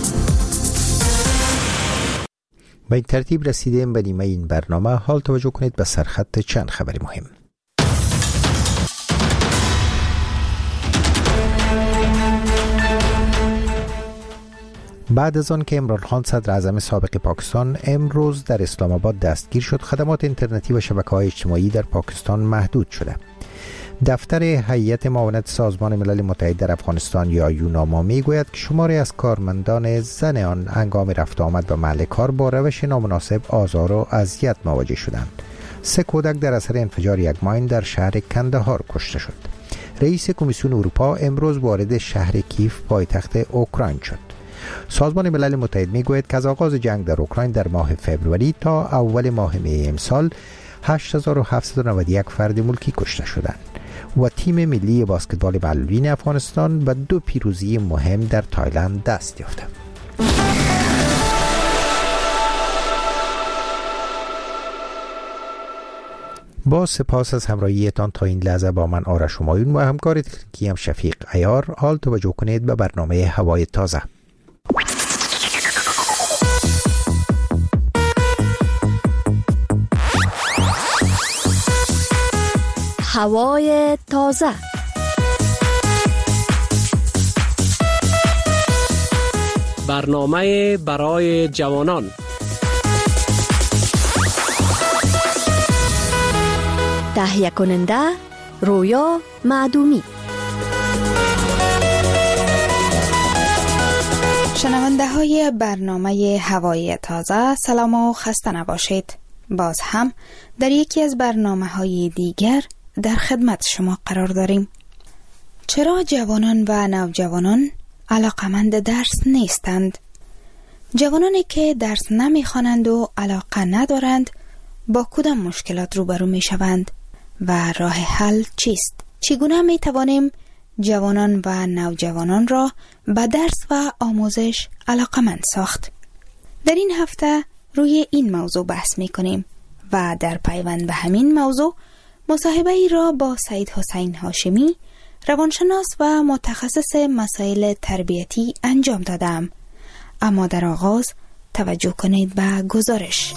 با این ترتیب رسیدیم به نیمه این برنامه. حال توجه کنید به سرخط چند خبر مهم. بعد از آن که عمران خان صدر اعظم سابق پاکستان امروز در اسلام آباد دستگیر شد، خدمات اینترنتی و شبکه‌های اجتماعی در پاکستان محدود شده. دفتر هیئت معاونت سازمان ملل متحد در افغانستان یا یوناما میگوید که شماری از کارمندان زن آن هنگام رفت آمد به محل کار با روش نامناسب آزار و اذیت مواجه شدند. سه کودک در اثر انفجار یک ماین در شهر کندهار کشته شد. رئیس کمیسیون اروپا امروز وارد شهر کیف پایتخت اوکراین شد. سازمان ملل متحد میگوید که از آغاز جنگ در اوکراین در ماه فوریه تا اول ماه می امسال هشت هزار و هفتصد و نود و یک فرد ملکی کشته شدند و تیم ملی بسکتبال معلولین افغانستان به دو پیروزی مهم در تایلند دست یافته. با سپاس از همراهیتان تا این لحظه با من آرش همایون و همکار تکنیکی هم شفیق عیار. حال توجه کنید به برنامه هوای تازه. هوای تازه. برنامه برای جوانان. تهیه کننده رویا معدومی. شنونده های برنامه هوای تازه، سلام و خسته نباشید. باز هم در یکی از برنامه های دیگر در خدمت شما قرار داریم. چرا جوانان و نوجوانان علاقمند درس نیستند؟ جوانانی که درس نمیخوانند و علاقه ندارند با کدام مشکلات روبرو می شوند و راه حل چیست؟ چگونه می توانیم جوانان و نوجوانان را به درس و آموزش علاقمند ساخت؟ در این هفته روی این موضوع بحث می کنیم و در پیوند به همین موضوع مصاحبه ای را با سید حسین هاشمی، روانشناس و متخصص مسائل تربیتی انجام دادم. اما در آغاز توجه کنید به گزارش.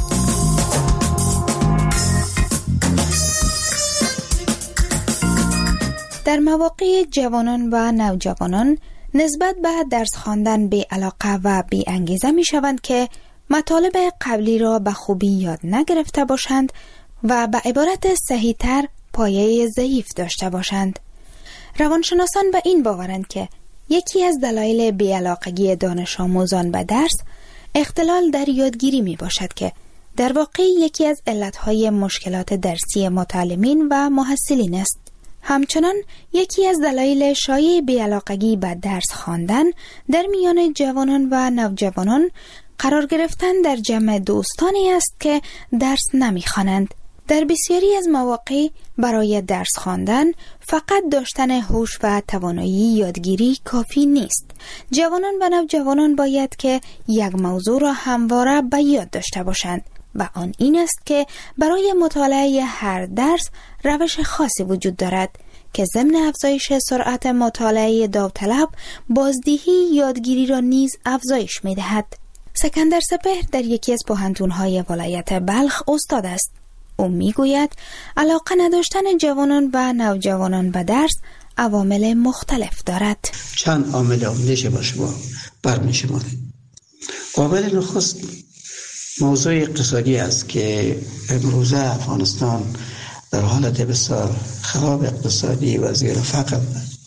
در مواقع جوانان و نوجوانان نسبت به درس خواندن بی علاقه و بی انگیزه می شوند که مطالب قبلی را به خوبی یاد نگرفته باشند و به عبارت صحیح تر پایه ضعیف داشته باشند. روانشناسان به این باورند که یکی از دلایل بی‌علاقگی دانش آموزان به درس اختلال در یادگیری می باشد که در واقع یکی از علتهای مشکلات درسی متعلمین و محصلین است. همچنان یکی از دلایل شایع بی‌علاقگی به درس خواندن در میان جوانان و نوجوانان قرار گرفتن در جمع دوستانی است که درس نمی‌خوانند. در بسیاری از مواقع برای درس خواندن فقط داشتن هوش و توانایی یادگیری کافی نیست. جوانان و نوجوانان باید که یک موضوع را همواره به یاد داشته باشند و آن این است که برای مطالعه هر درس روش خاصی وجود دارد که ضمن افزایش سرعت مطالعه داوطلب بازدهی یادگیری را نیز افزایش می‌دهد. سکندر سپهر در یکی از پوهنتون‌های ولایت بلخ استاد است. او میگوید علاقه نداشتن جوانان و نوجوانان به درس عوامل مختلف دارد. چند عامل عمده با شما برمی‌شمارد. عامل نخست موضوع اقتصادی است که امروزه افغانستان در حالت بسیار خراب اقتصادی و زیر فقر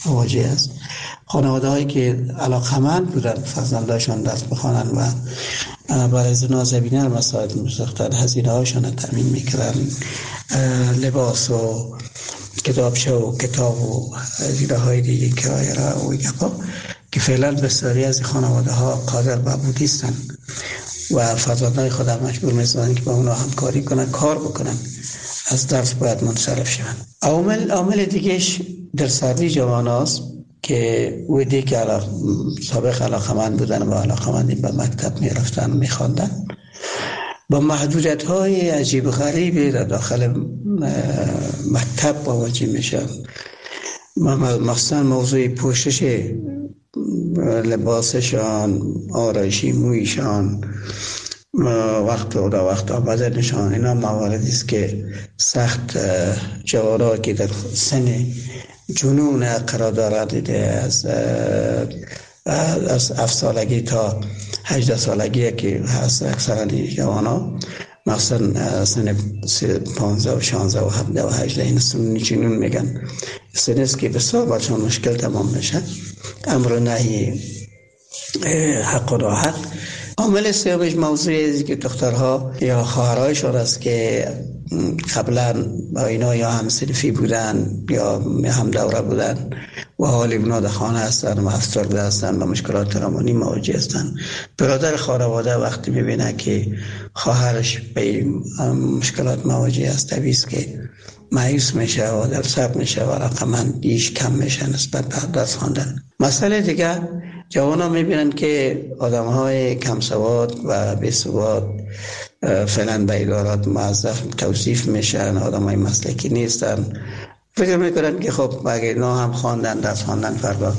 مواجه است. خانواده هایی که علاقمند بودن فرزنداشان درس بخوانند و برای نازنینان مساعد می‌ساختند، هزینه هاشان را تامین می‌کردند، لباس و کتابچه و کتاب و هزینه های دیگه کرایه را و گپا که فعلا بسیاری از خانواده ها قادر به بود نیستند و فرزندان خود مجبور می‌سازند که با اونا همکاری کنند، کار بکنند، از درس باید منصرف شوند. عامل عامل دیگهش در سردی جوان است که ویدی که علاق... سابق علاقمند بودن و علاقمندی به مکتب می رفتن می خواندن، با محدودیت های عجیب غریبی در داخل مکتب مواجه میشن، مخصوصا موضوع پوشش لباسشان، آرایشی مویشان، وقت و وقت آمدنشان، اینا مواردی است که سخت جوانان که در سن جنون قرار دارد، از از هفت سالگی تا هجده سالگی که هست اکثر جوانا، مثلا سن پانزده و شانزده و هفده و هجده، این سن جنون میگن، سن است که بسیار برشان مشکل تمام میشه، امر نهی حق و راحت. عامل سومش موضوعی که دخترها یا خواهرایشان است که قبلا با اینا یا هم صنفی بودن یا هم دوره بودن و حالی اونا در خانه هستن و افسرده هستن و مشکلات روانی مواجه هستن. برادر خانواده وقتی میبینه که خواهرش به مشکلات مواجه است، طبیعی است که مایوس میشه و دلسرد میشه و علاقمندیش کم میشه نسبت به درس خواندن. مسئله دیگه، جوانا میبینن که آدم های کم سواد و بی سواد فعلا به ادارات موظف توصیف میشن، آدم های مسلکی نیستن، فکر میکنن که خب اگه اینا هم خواندن درس خواندن فردا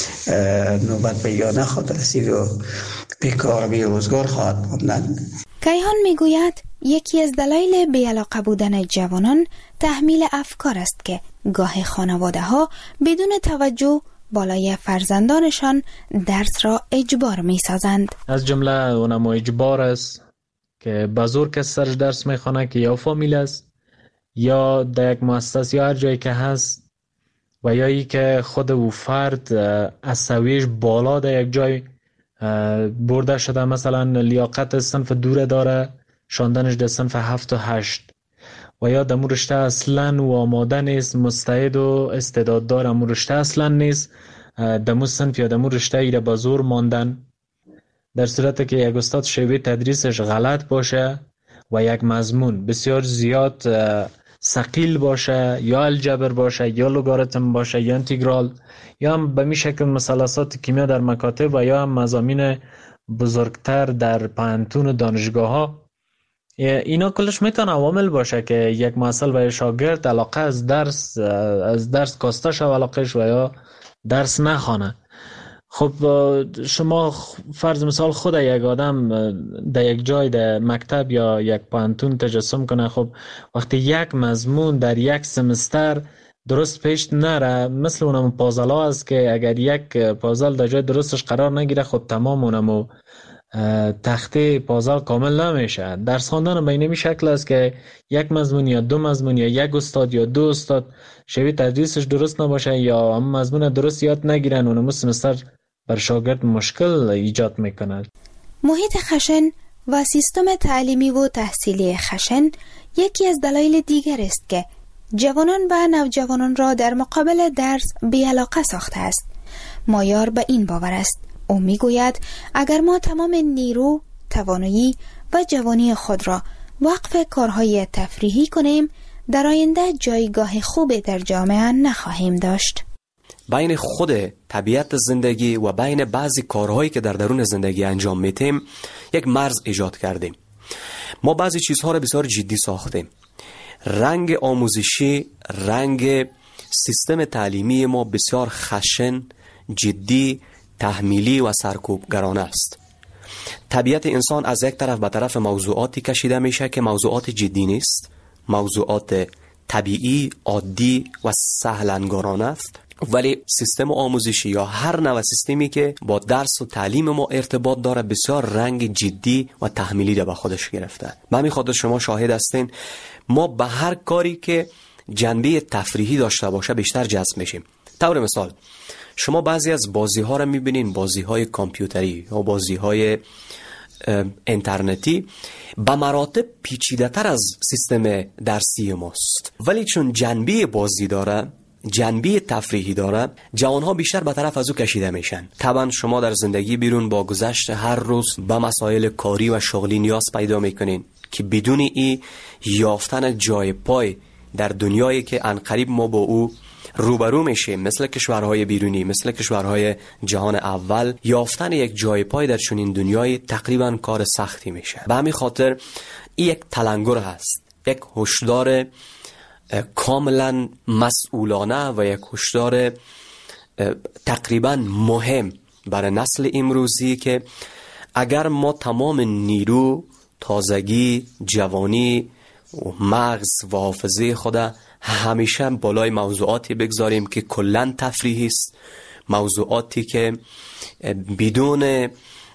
نوبت به یا نخواهد رسید و بیکار بی روزگار خواهد بودن. کیهان میگوید یکی از دلایل بی‌علاقه بودن جوانان تحمیل افکار است که گاه خانواده ها بدون توجه بالای فرزندانشان درس را اجبار می سازند. از جمله اونم اجبار است که بزرگ کس سرش درس می خوانه که یا فامیل است یا در یک مؤسسه یا هر جایی که هست و یا ای که خود او فرد از سویش بالا در یک جای برده شده، مثلا لیاقت صنف دوره داره، شاندنش در صنف هفت و هشت، و یا در رشته اصلا و آماده نیست، مستعد و استعداد داره، در رشته اصلا نیست، در صنف یا در رشته ای را به زور ماندن، در صورت که یک استاد شیوه تدریسش غلط باشه و یک مضمون بسیار زیاد ثقیل باشه، یا الجبر باشه یا لوگاریتم باشه یا انتگرال یا هم به می شکل مثلثات کیمیا در مکاتب و یا هم مضامین بزرگتر در پانتون و دانشگاه ها، اینا کلش میتونه عوامل باشه که یک مسئله به شاگرد علاقه از درس از درس کاسته شو علاقهش و یا درس نخوانه. خب شما فرض مثال خود یک آدم در یک جای در مکتب یا یک پانتون تجسم کنه، خب وقتی یک مضمون در یک سمستر درست پیش نره، مثل اونم پازل ها است که اگر یک پازل در جای درستش قرار نگیره، خب تمام اونم تخته پازل کامل نمیشه. درس خواندن به این شکل است که یک مضمون یا دو مضمون یا یک استاد یا دو استاد شیوه تدریسش درست نباشه یا هم مضمون درست یاد نگیرن، اونم سمستر بر شاگرد مشکل ایجاد میکنه. محیط خشن و سیستم تعلیمی و تحصیلی خشن یکی از دلایل دیگر است که جوانان و نوجوانان را در مقابل درس بی‌علاقه ساخته است. مایار به این باور است. او میگوید اگر ما تمام نیرو، توانایی و جوانی خود را وقف کارهای تفریحی کنیم، در آینده جایگاه خوبی در جامعه نخواهیم داشت. بین خود طبیعت زندگی و بین بعضی کارهایی که در درون زندگی انجام میتیم یک مرز ایجاد کردیم. ما بعضی چیزها را بسیار جدی ساختیم. رنگ آموزشی، رنگ سیستم تعلیمی ما بسیار خشن، جدی، تحمیلی و سرکوبگرانه است. طبیعت انسان از یک طرف به طرف موضوعاتی کشیده میشه که موضوعات جدی نیست، موضوعات طبیعی، عادی و سهلنگارانه است، ولی سیستم آموزشی یا هر نوع سیستمی که با درس و تعلیم ما ارتباط داره بسیار رنگ جدی و تحمیلی را به خودش گرفته. به همین خاطر شما شاهد هستین ما به هر کاری که جنبه تفریحی داشته باشه بیشتر جذب میشیم. طور مثال شما بعضی از بازی ها را میبینین، بازی های کامپیوتری یا بازی های اینترنتی به مراتب پیچیده تر از سیستم درسی ماست، ولی چون جنبه بازی داره، جنبه تفریحی داره، جوانها بیشتر به طرف از او کشیده میشن. طبعا شما در زندگی بیرون با گذشت هر روز به مسائل کاری و شغلی نیاز پیدا میکنین که بدون ای یافتن جای پای در دنیایی که عنقریب ما با او روبرو میشیم، مثل کشورهای بیرونی، مثل کشورهای جهان اول، یافتن یک جای پای در چنین دنیای تقریبا کار سختی میشه. به همین خاطر این یک تلنگر هست، یک هشدار کاملا مسئولانه و یک هشدار تقریبا مهم برای نسل امروزی که اگر ما تمام نیرو، تازگی، جوانی و مغز و حافظه خود همیشه بالای موضوعاتی بگذاریم که کلن تفریحی است، موضوعاتی که بدون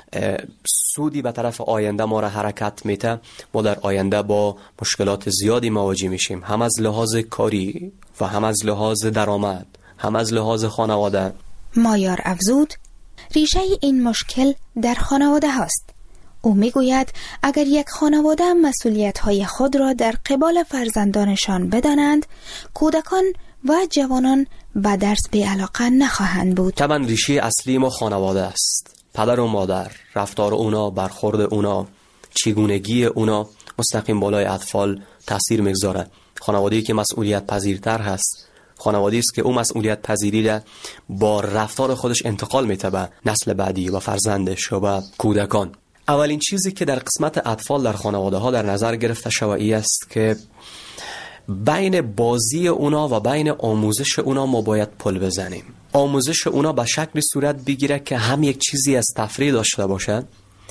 سودی به طرف آینده ما را حرکت میده، ما در آینده با مشکلات زیادی مواجه میشیم، هم از لحاظ کاری و هم از لحاظ درآمد، هم از لحاظ خانواده. مایار افزود ریشه این مشکل در خانواده هاست. او میگوید اگر یک خانواده مسئولیت‌های خود را در قبال فرزندانشان بدانند، کودکان و جوانان به درس بی‌علاقه نخواهند بود. طبعا ریشه اصلی ما خانواده است. پدر و مادر، رفتار اونا، برخورد اونا، چگونگی اونا مستقیم بالای اطفال تاثیر میگذاره. خانواده‌ای که مسئولیت پذیرتر هست، خانواده‌ای است که او مسئولیت پذیری را با رفتار خودش انتقال میده به نسل بعدی و فرزندش و به کودکان. اولین چیزی که در قسمت اطفال در خانواده ها در نظر گرفته شوی است که بین بازی اونا و بین آموزش اونا ما باید پل بزنیم. آموزش اونا به شکل صورت بگیره که هم یک چیزی از تفریح داشته باشه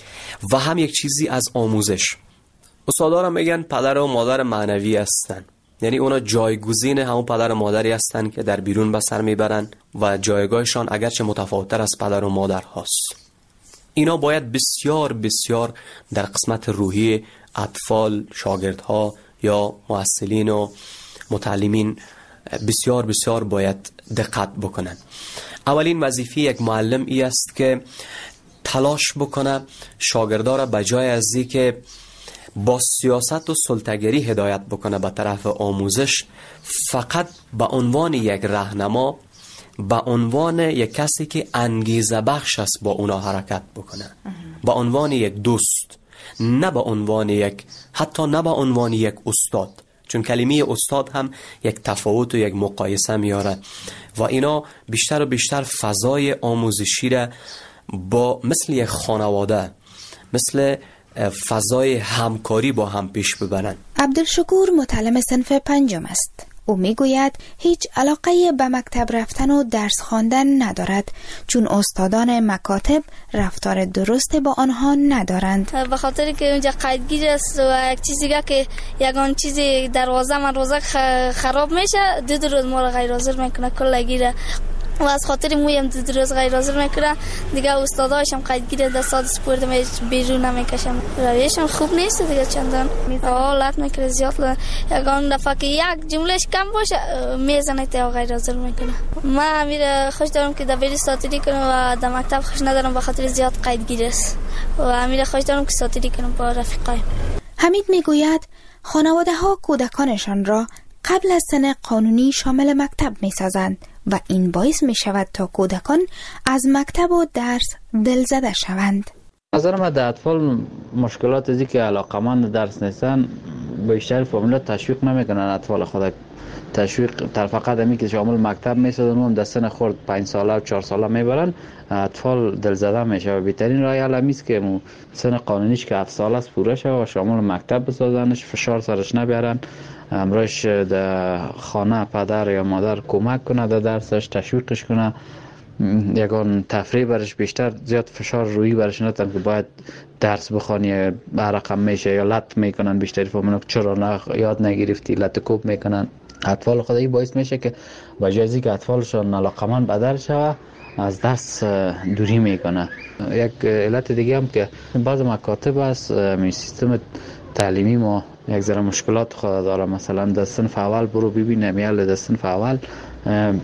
و هم یک چیزی از آموزش. استادارم میگن پدر و مادر معنوی هستن، یعنی اونا جایگزین همون پدر و مادری هستن که در بیرون به سر میبرن و جایگاهشان اگرچه متفاوت‌تر از پدر و مادر هست. اینا باید بسیار بسیار در قسمت روحی اطفال، شاگردها یا محصلین و متعلمین بسیار بسیار باید دقت بکنن. اولین وظیفه یک معلم ای است که تلاش بکنه شاگردا را به جای از این که با سیاست و سلطه‌گری هدایت بکنه به طرف آموزش، فقط به عنوان یک راهنما، به عنوان یک کسی که انگیزه بخش است با اونا حرکت بکنه، به عنوان یک دوست، نه به عنوان یک، حتی نه به عنوان یک استاد، چون کلمه استاد هم یک تفاوت و یک مقایسه میاره و اینا بیشتر و بیشتر فضای آموزشی را با مثل یک خانواده، مثل فضای همکاری با هم پیش ببرن. عبدالشکور متعلم صنف پنجم است. او میگوید هیچ علاقه به مکتب رفتن و درس خواندن ندارد، چون استادان مکاتب رفتار درست با آنها ندارند. به خاطر که اونجا قیدگیر است و یک چیزی که یگان چیزی دروازه من روزه خراب میشه، دو دو روز ما رو غیر حاضر میکنه کل گیره و از خاطر مویم دو دو روز غیر حاضر میکنه دیگه. استاداشم قیدگیر دستات سپورت می بیرون نمیکشم، رویشم خوب نیست دیگه، چندان حالت میکنه زیاد. یگان دفعه که یک جملهش کم باشه میزنه تا غیر حاضر میکنه. من امیر خوش دارم که دبیر ساتیری کنم و در مکتب خوش ندارم به خاطر زیاد قیدگیر است و امیر خوش دارم که ساتیری کنم با رفیقای. حمید میگوید خانواده ها کودکانشان را قبل از سن قانونی شامل مکتب میسازند و این باعث می شود تا کودکان از مکتب و درس دلزده شوند. نظر من در اطفال مشکلات ازی که علاقمند درس نیستن، بیشتر فامیلا تشویق نمیکنن اطفال خود. تشویق تر فقط همی که شامل مکتب میسازن و هم در سن خورد پنج ساله و چهار ساله میبرن، اطفال دلزده میشه و بهترین راه حل همیست که سن قانونیش که هفت ساله است پوره شود و شامل مکتب بسازنش، فشار سرش نبیارن، امروش در خانه پدر یا مادر کمک کنه در درسش، تشویقش کنه، یگان تفریح برش بیشتر، زیاد فشار روی برش ندن که باید درس بخوانی برقم میشه یا لط میکنن. بیشتری فهمونن چرا نه یاد نگرفتی، لط کوب میکنن اطفال خودی. باعث میشه که با جایزی که اطفالشون علاقمند به درس شوه از درس دوری میکنه. یک علت دیگه هم که بعض مکاتب است، می سیستم تعلیمی ما یک ذره مشکلات خود داره. مثلا در صنف اول برو ببینم، یا در صنف اول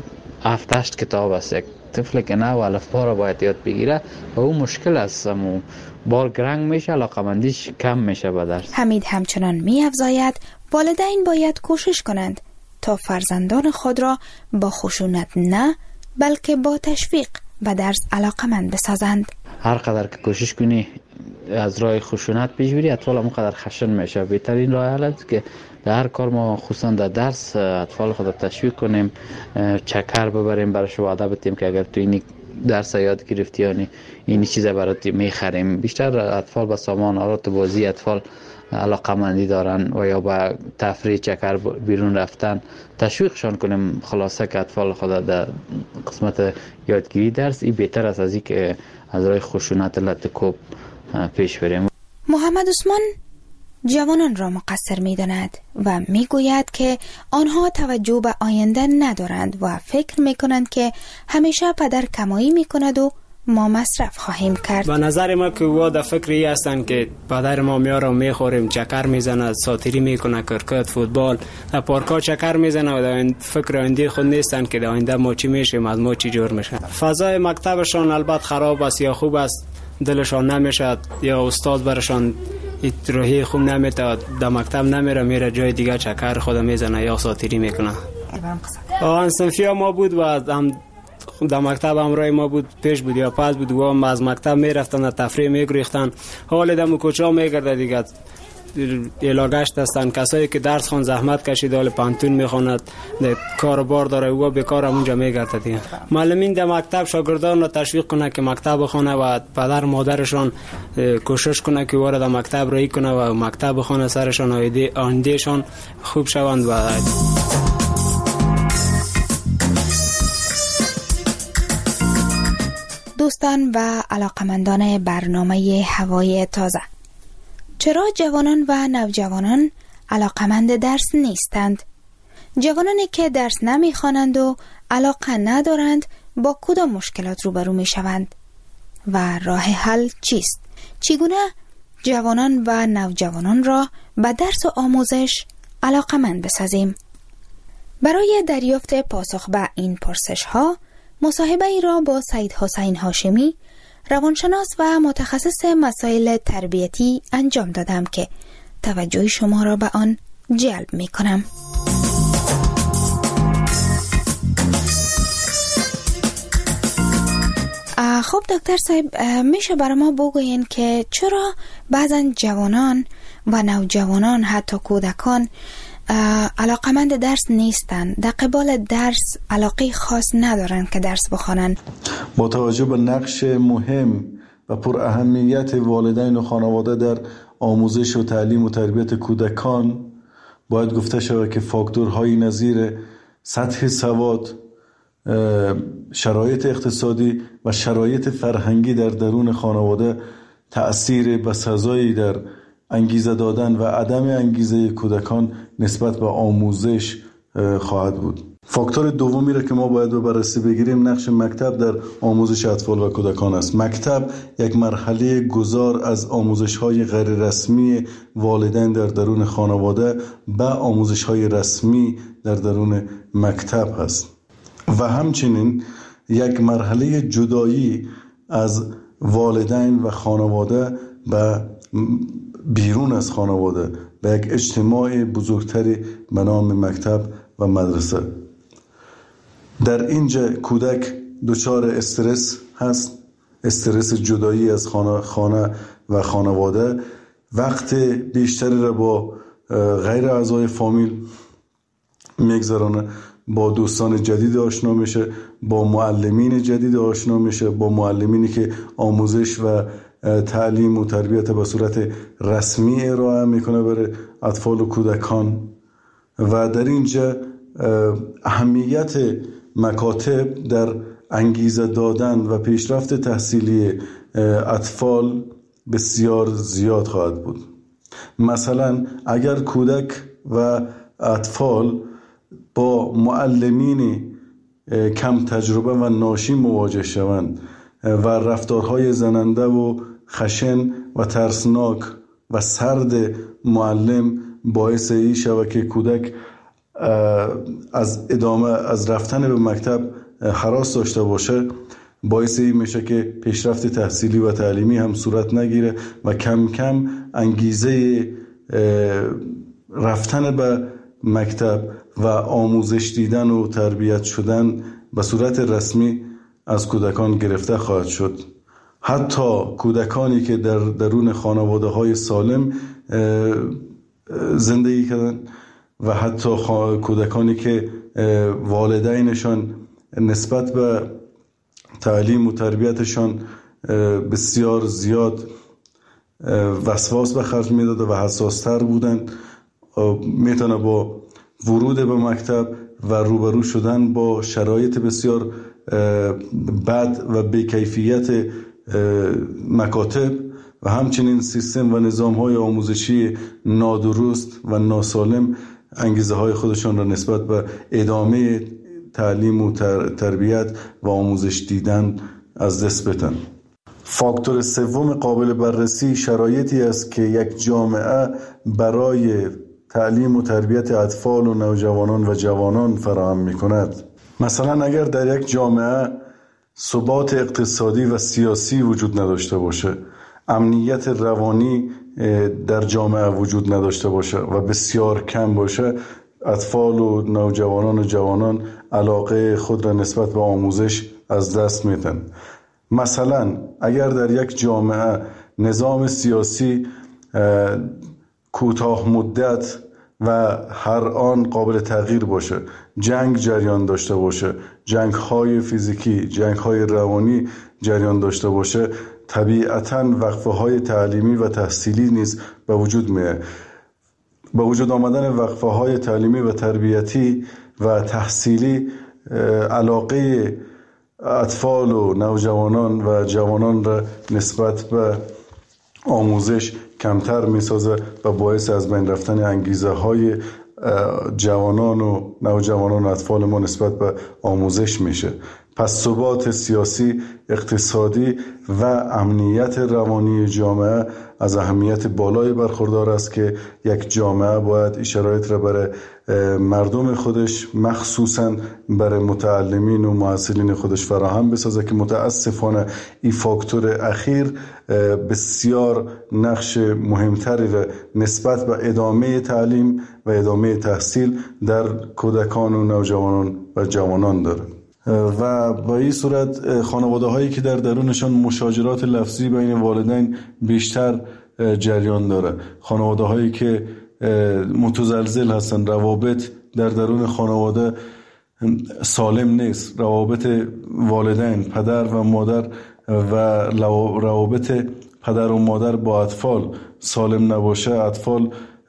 هفت هشت کتاب است. یک طفل که نه الفبا را باید یاد بگیره و اون مشکل است، و بار گرنگ میشه، علاقمندیش کم میشه به درس. حمید همچنان می‌افزاید والدین باید کوشش کنند تا فرزندان خود را با خشونت نه بلکه با تشویق به درس علاقمند بسازند. هر قدر که کوشش کنی از راه خشونت پیش بری، اطفال هم قدر خشن میشه. بهترین راه حل است که در هر کار ما خصوصا در درس اطفال خود تشویق کنیم، چکر ببریم، براش وعده بدیم که اگر تو این درس یاد گرفتی یعنی این چیزا برات میخریم. بیشتر اطفال به سامان آلات بازی اطفال علاقمندی دارن و یا با تفریح چکر بیرون رفتن تشویقشان کنیم. خلاصه که اطفال خود در قسمت یادگیری درس این بهتر است از این که از راه خشونت لطکوب پیش بریم. محمد عثمان جوانان را مقصر می داند و می گوید که آنها توجه به آینده ندارند و فکر می کنند که همیشه پدر کمایی می کند و ما مصرف خواهیم کرد. به نظر ما که او در فکری هستند که پدر ما میاره و میخوریم، چکر میزنه، ساتیری میکنه، کرکت، فوتبال، در پارکا چکر میزنه و در فکر آینده خود نیستند که در آینده ما چی میشیم، از ما چی جور میشه. فضای مکتبشان البته خراب است یا خوب است، دلشان نمیشه یا استاد برشان راهی خوب نمیده، در مکتب نمیره، میره جای دیگه چکر خود میزنه یا ساتیری میکنه. آن صنفی ما بود و هم در مکتب همراه ما بود، پیش بود یا پس بود، و هم از مکتب میرفتن در تفریح میگریختن. حال دم کوچا میگرده دیگه، علاقه‌اش هستن کسایی که درس خون زحمت کشید، حال پانتون میخواند، کاروبار داره، او بیکار اونجا میگرده دیگه. معلمین در مکتب شاگردان را تشویق کنه که مکتب بخونه و پدر مادرشان کوشش کنه که وارد مکتب رایی کنه و مکتب بخونه، سرشان آیندهشان خوب شوند. و دوستان و علاقمندان برنامه هوای تازه، چرا جوانان و نوجوانان علاقمند درس نیستند؟ جوانانی که درس نمیخوانند و علاقه ندارند با کدام مشکلات روبرو می شوند و راه حل چیست؟ چگونه جوانان و نوجوانان را به درس و آموزش علاقمند بسازیم؟ برای دریافت پاسخ به این پرسش ها مصاحبه ای را با سید حسین هاشمی، روانشناس و متخصص مسائل تربیتی انجام دادم که توجه شما را به آن جلب می کنم. خب دکتر صاحب، میشه برای ما بگوین که چرا بعضا جوانان و نوجوانان حتی کودکان علاقمند درس نیستند، در قبال درس علاقه خاص ندارند که درس بخوانند؟ با توجه به نقش مهم و پر اهمیت والدین و خانواده در آموزش و تعلیم و تربیت کودکان، باید گفته شود که فاکتورهای نظیر سطح سواد، شرایط اقتصادی و شرایط فرهنگی در درون خانواده تأثیر بسزایی در انگیزه دادن و عدم انگیزه کودکان نسبت به آموزش خواهد بود. فاکتور دومی را که ما باید به بررسی بگیریم نقش مکتب در آموزش اطفال و کودکان است. مکتب یک مرحله گذار از آموزش‌های غیر رسمی والدین در درون خانواده به آموزش‌های رسمی در درون مکتب است و همچنین یک مرحله جدایی از والدین و خانواده به بیرون از خانواده به یک اجتماع بزرگتری به نام مکتب و مدرسه. در اینجا کودک دچار استرس هست، استرس جدایی از خانه, خانه و خانواده، وقت بیشتری را با غیر اعضای فامیل میگذرانه، با دوستان جدید آشنا میشه، با معلمین جدید آشنا میشه، با معلمینی که آموزش و تعلیم و تربیت به صورت رسمی ارائه میکنه برای اطفال و کودکان. و در اینجا اهمیت مکاتب در انگیزه دادن و پیشرفت تحصیلی اطفال بسیار زیاد خواهد بود. مثلا اگر کودک و اطفال با معلمین کم تجربه و ناشی مواجه شوند و رفتارهای زننده و خشن و ترسناک و سرد معلم باعث این شود که کودک از ادامه از رفتن به مکتب هراس داشته باشه باعث این میشه که پیشرفت تحصیلی و تعلیمی هم صورت نگیره و کم کم انگیزه رفتن به مکتب و آموزش دیدن و تربیت شدن به صورت رسمی از کودکان گرفته خواهد شد. حتی کودکانی که در درون خانواده های سالم زندگی کردن و حتی کودکانی که والدینشان نسبت به تعلیم و تربیتشان بسیار زیاد وسواس به خرج میداد و حساستر بودند، میتونه با ورود به مکتب و روبرو شدن با شرایط بسیار بد و بی‌کیفیت مکاتب و همچنین سیستم و نظام های آموزشی نادرست و ناسالم انگیزه های خودشان را نسبت به ادامه تعلیم و تربیت و آموزش دیدن از دست بدن. فاکتور سوم قابل بررسی شرایطی است که یک جامعه برای تعلیم و تربیت اطفال و نوجوانان و جوانان فراهم می کند. مثلا اگر در یک جامعه ثبات اقتصادی و سیاسی وجود نداشته باشه، امنیت روانی در جامعه وجود نداشته باشه و بسیار کم باشه، اطفال و نوجوانان و جوانان علاقه خود را نسبت به آموزش از دست میدن. مثلا اگر در یک جامعه نظام سیاسی کوتاه مدت و هر آن قابل تغییر باشه، جنگ جریان داشته باشه، جنگ های فیزیکی، جنگ های روانی جریان داشته باشه، طبیعتاً وقفه های تعلیمی و تحصیلی نیز به وجود میاد. با وجود آمدن وقفه های تعلیمی و تربیتی و تحصیلی، علاقه اطفال و نوجوانان و جوانان را نسبت به آموزش کمتر میسازه و باعث از بین رفتن انگیزه های جوانان و نوجوانان و اطفال ما نسبت به آموزش میشه. پس ثبات سیاسی، اقتصادی و امنیت روانی جامعه از اهمیت بالای برخوردار است که یک جامعه باید این شرایط را برای مردم خودش، مخصوصاً برای متعلمین و محصلین خودش فراهم بسازه که متاسفانه این فاکتور اخیر بسیار نقش مهمتری را نسبت به ادامه تعلیم و ادامه تحصیل در کودکان و نوجوانان و جوانان داره. و با این صورت خانواده هایی که در درونشان مشاجرات لفظی بین والدین بیشتر جریان داره، خانواده هایی که متزلزل هستن، روابط در درون خانواده سالم نیست، روابط والدین، پدر و مادر و روابط پدر و مادر با اطفال سالم نباشه، اطفال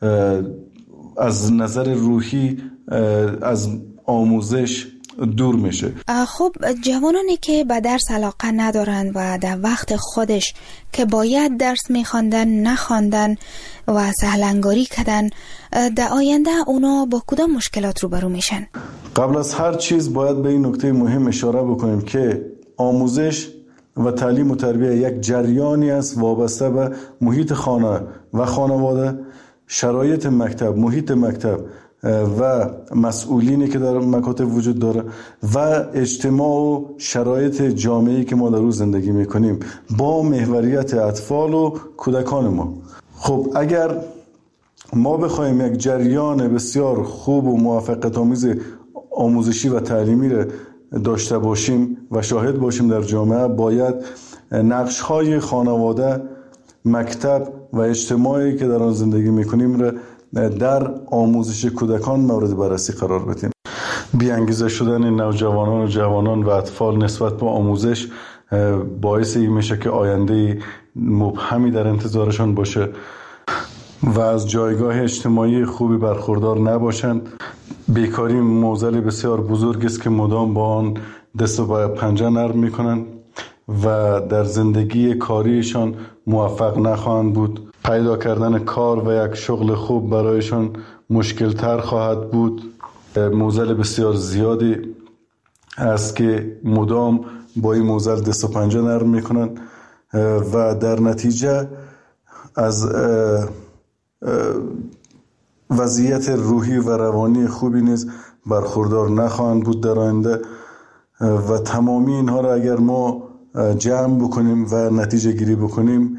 از نظر روحی از آموزش دور میشه. خب جوانانی که به درس علاقه ندارند و در وقت خودش که باید درس میخواندن نخواندن و سهلنگاری کردن، در آینده اونا با کدام مشکلات روبرو میشن؟ قبل از هر چیز باید به این نکته مهم اشاره بکنیم که آموزش و تعلیم و تربیت یک جریانی است وابسته به محیط خانه و خانواده، شرایط مکتب، محیط مکتب و مسئولینی که در مکاتب وجود داره و اجتماع و شرایط جامعه‌ای که ما در روز زندگی میکنیم با محوریت اطفال و کودکان ما. خب اگر ما بخوایم یک جریان بسیار خوب و موفقیت‌آمیز آموزشی و تعلیمی را داشته باشیم و شاهد باشیم در جامعه، باید نقش‌های خانواده، مکتب و اجتماعی که در آن زندگی میکنیم را در آموزش کودکان مورد بررسی قرار بدیم. بی‌انگیزه شدن نوجوانان و جوانان و اطفال نسبت به آموزش باعث این میشه که آینده مبهمی در انتظارشان باشه و از جایگاه اجتماعی خوبی برخوردار نباشند. بیکاری معضل بسیار بزرگ است که مدام با آن دست و پنجه نرم میکنند و در زندگی کاریشان موفق نخواهند بود. پیدا کردن کار و یک شغل خوب برایشان مشکل تر خواهد بود. معضل بسیار زیادی است که مدام با این معضل دست و پنجه نرم میکنن و در نتیجه از وضعیت روحی و روانی خوبی نیز برخوردار نخواهند بود در آینده و تمامی اینها را اگر ما جمع بکنیم و نتیجه گیری بکنیم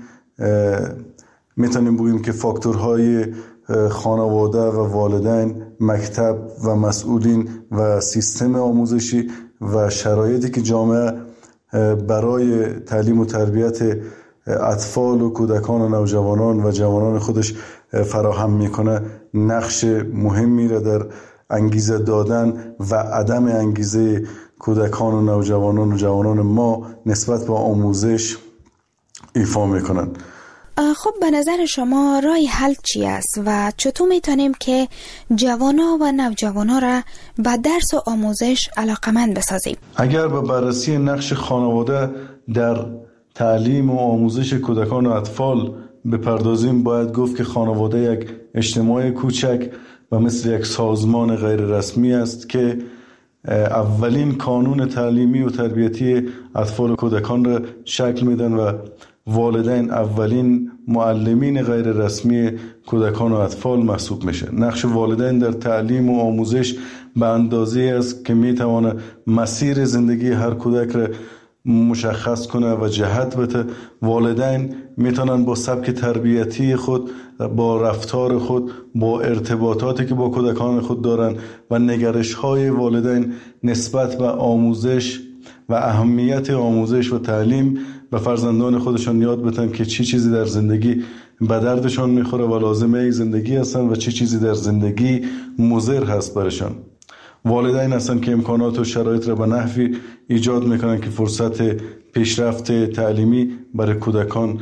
میتونیم بگیم که فاکتورهای خانواده و والدین، مکتب و مسئولین و سیستم آموزشی و شرایطی که جامعه برای تعلیم و تربیت اطفال و کودکان و نوجوانان و جوانان خودش فراهم میکنه نقش مهمی را در انگیزه دادن و عدم انگیزه کودکان و نوجوانان و جوانان ما نسبت به آموزش ایفا میکنن. خب به نظر شما راه حل چی است و چطور میتونیم که جوانا و نوجوانا را به درس و آموزش علاقمند بسازیم؟ اگر به بررسی نقش خانواده در تعلیم و آموزش کودکان و اطفال بپردازیم، باید گفت که خانواده یک اجتماع کوچک و مثل یک سازمان غیر رسمی است که اولین کانون تعلیمی و تربیتی اطفال و کودکان را شکل میدن و والدین اولین معلمین غیر رسمی کودکان و اطفال محسوب میشه. نقش والدین در تعلیم و آموزش به اندازه است که میتونه مسیر زندگی هر کودک را مشخص کنه و جهت بده. والدین میتونن با سبک تربیتی خود، با رفتار خود، با ارتباطاتی که با کودکان خود دارن و نگرش های والدین نسبت به آموزش و اهمیت آموزش و تعلیم به فرزندان خودشان یاد بدن که چی چیزی در زندگی به دردشان میخوره و لازمه زندگی هستن و چی چیزی در زندگی مضر هست برشان. والدین هستن که امکانات و شرایط را به نحوی ایجاد میکنن که فرصت پیشرفت تعلیمی برای کودکان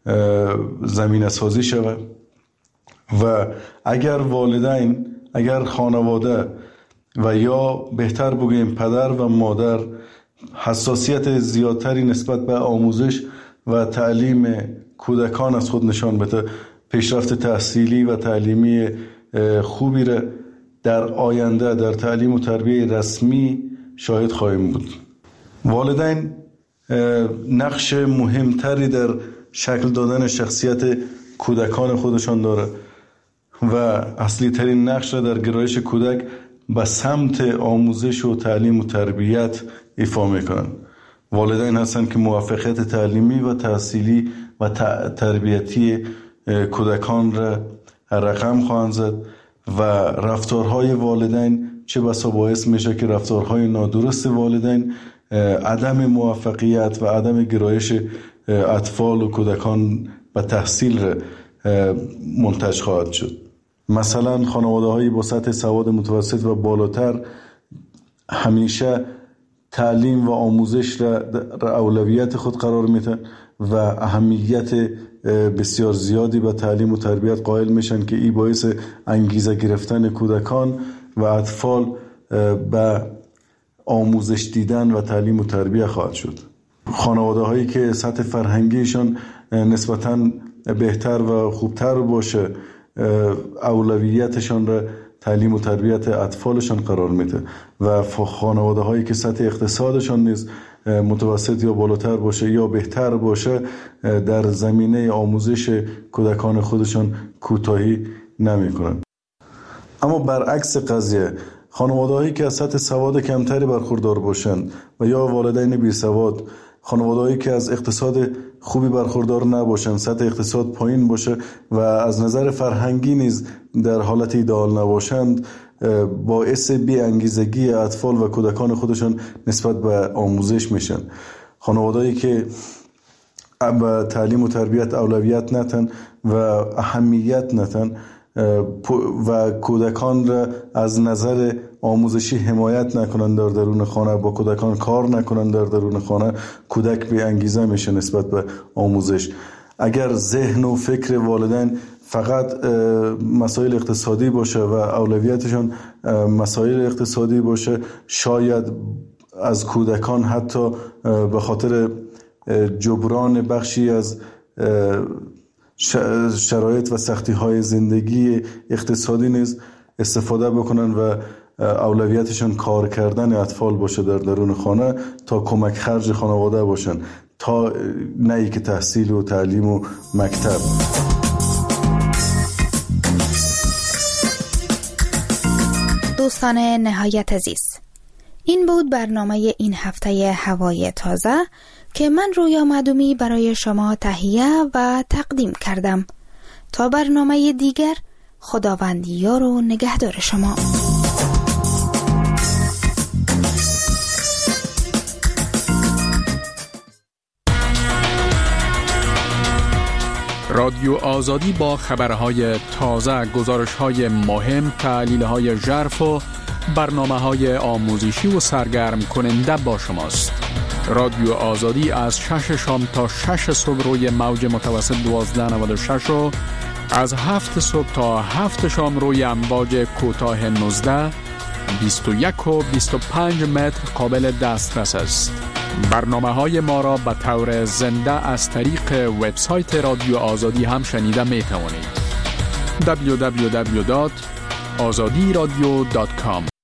زمینه سازی شود و اگر والدین، اگر خانواده و یا بهتر بگیم پدر و مادر حساسیت زیادتری نسبت به آموزش و تعلیم کودکان از خود نشان بده، پیشرفت تحصیلی و تعلیمی خوبی را در آینده در تعلیم و تربیت رسمی شاهد خواهیم بود. والدین نقش مهمتری در شکل دادن شخصیت کودکان خودشان داره و اصلی ترین نقش را در گرایش کودک به سمت آموزش و تعلیم و تربیت ایفا میکنن. والدین هستند که موفقیت تعلیمی و تحصیلی و تربیتی کودکان را رقم خواهند زد و رفتارهای والدین چه بسا باعث میشه که رفتارهای نادرست والدین عدم موفقیت و عدم گرایش اطفال و کودکان به تحصیل را منتج خواهد شد. مثلا خانواده هایی با سطح سواد متوسط و بالاتر همیشه تعلیم و آموزش را اولویت خود قرار میدن و اهمیت بسیار زیادی به تعلیم و تربیت قائل میشن که این باعث انگیزه گرفتن کودکان و اطفال به آموزش دیدن و تعلیم و تربیت خواهد شد. خانواده هایی که سطح فرهنگیشان نسبتاً بهتر و خوبتر باشه اولویتشان را تعلیم و تربیت اطفالشان قرار میده و خانواده هایی که سطح اقتصادشان نیز متوسط یا بالاتر باشه یا بهتر باشه در زمینه آموزش کودکان خودشان کوتاهی نمی کنند. اما برعکس قضیه خانواده هایی که از سطح سواد کمتری برخوردار باشند و یا والدین بی سواد، خانواده هایی که از اقتصاد خوبی برخوردار نباشند، سطح اقتصاد پایین باشه و از نظر فرهنگی نیز در حالت ایدئال نباشند، باعث بی انگیزگی اطفال و کودکان خودشان نسبت به آموزش میشن. خانواده‌ای که به تعلیم و تربیت اولویت نتن و اهمیت نتن و کودکان را از نظر آموزشی حمایت نکنن در درون خانه، با کودکان کار نکنن در درون خانه، کودک بی انگیزه میشه نسبت به آموزش. اگر ذهن و فکر والدین فقط مسائل اقتصادی باشه و اولویتشون مسائل اقتصادی باشه، شاید از کودکان حتی به خاطر جبران بخشی از شرایط و سختی های زندگی اقتصادی نیز استفاده بکنن و اولویتشون کار کردن اطفال باشه در درون خانه تا کمک خرج خانواده باشن، تا نه که تحصیل و تعلیم و مکتب. دوستان نهایت عزیز، این بود برنامه این هفته هوای تازه که من رویا معدومی برای شما تهیه و تقدیم کردم. تا برنامه دیگر، خداوند یار و نگهدار شما. رادیو آزادی با خبرهای تازه، گزارش‌های مهم، تحلیل‌های ژرف و برنامه‌های آموزشی و سرگرم کننده با شماست. رادیو آزادی از شش شام تا شش صبح روی موج متوسط دوازده نود و شش و از هفت صبح تا هفت شام روی امواج کوتاه نوزده، بیست و یک و بیست و پنج متر قابل دسترس است. برنامه های ما را به طور زنده از طریق وبسایت رادیو آزادی هم شنیده می توانید. دبلیو دبلیو دبلیو دات آزادی رادیو دات کام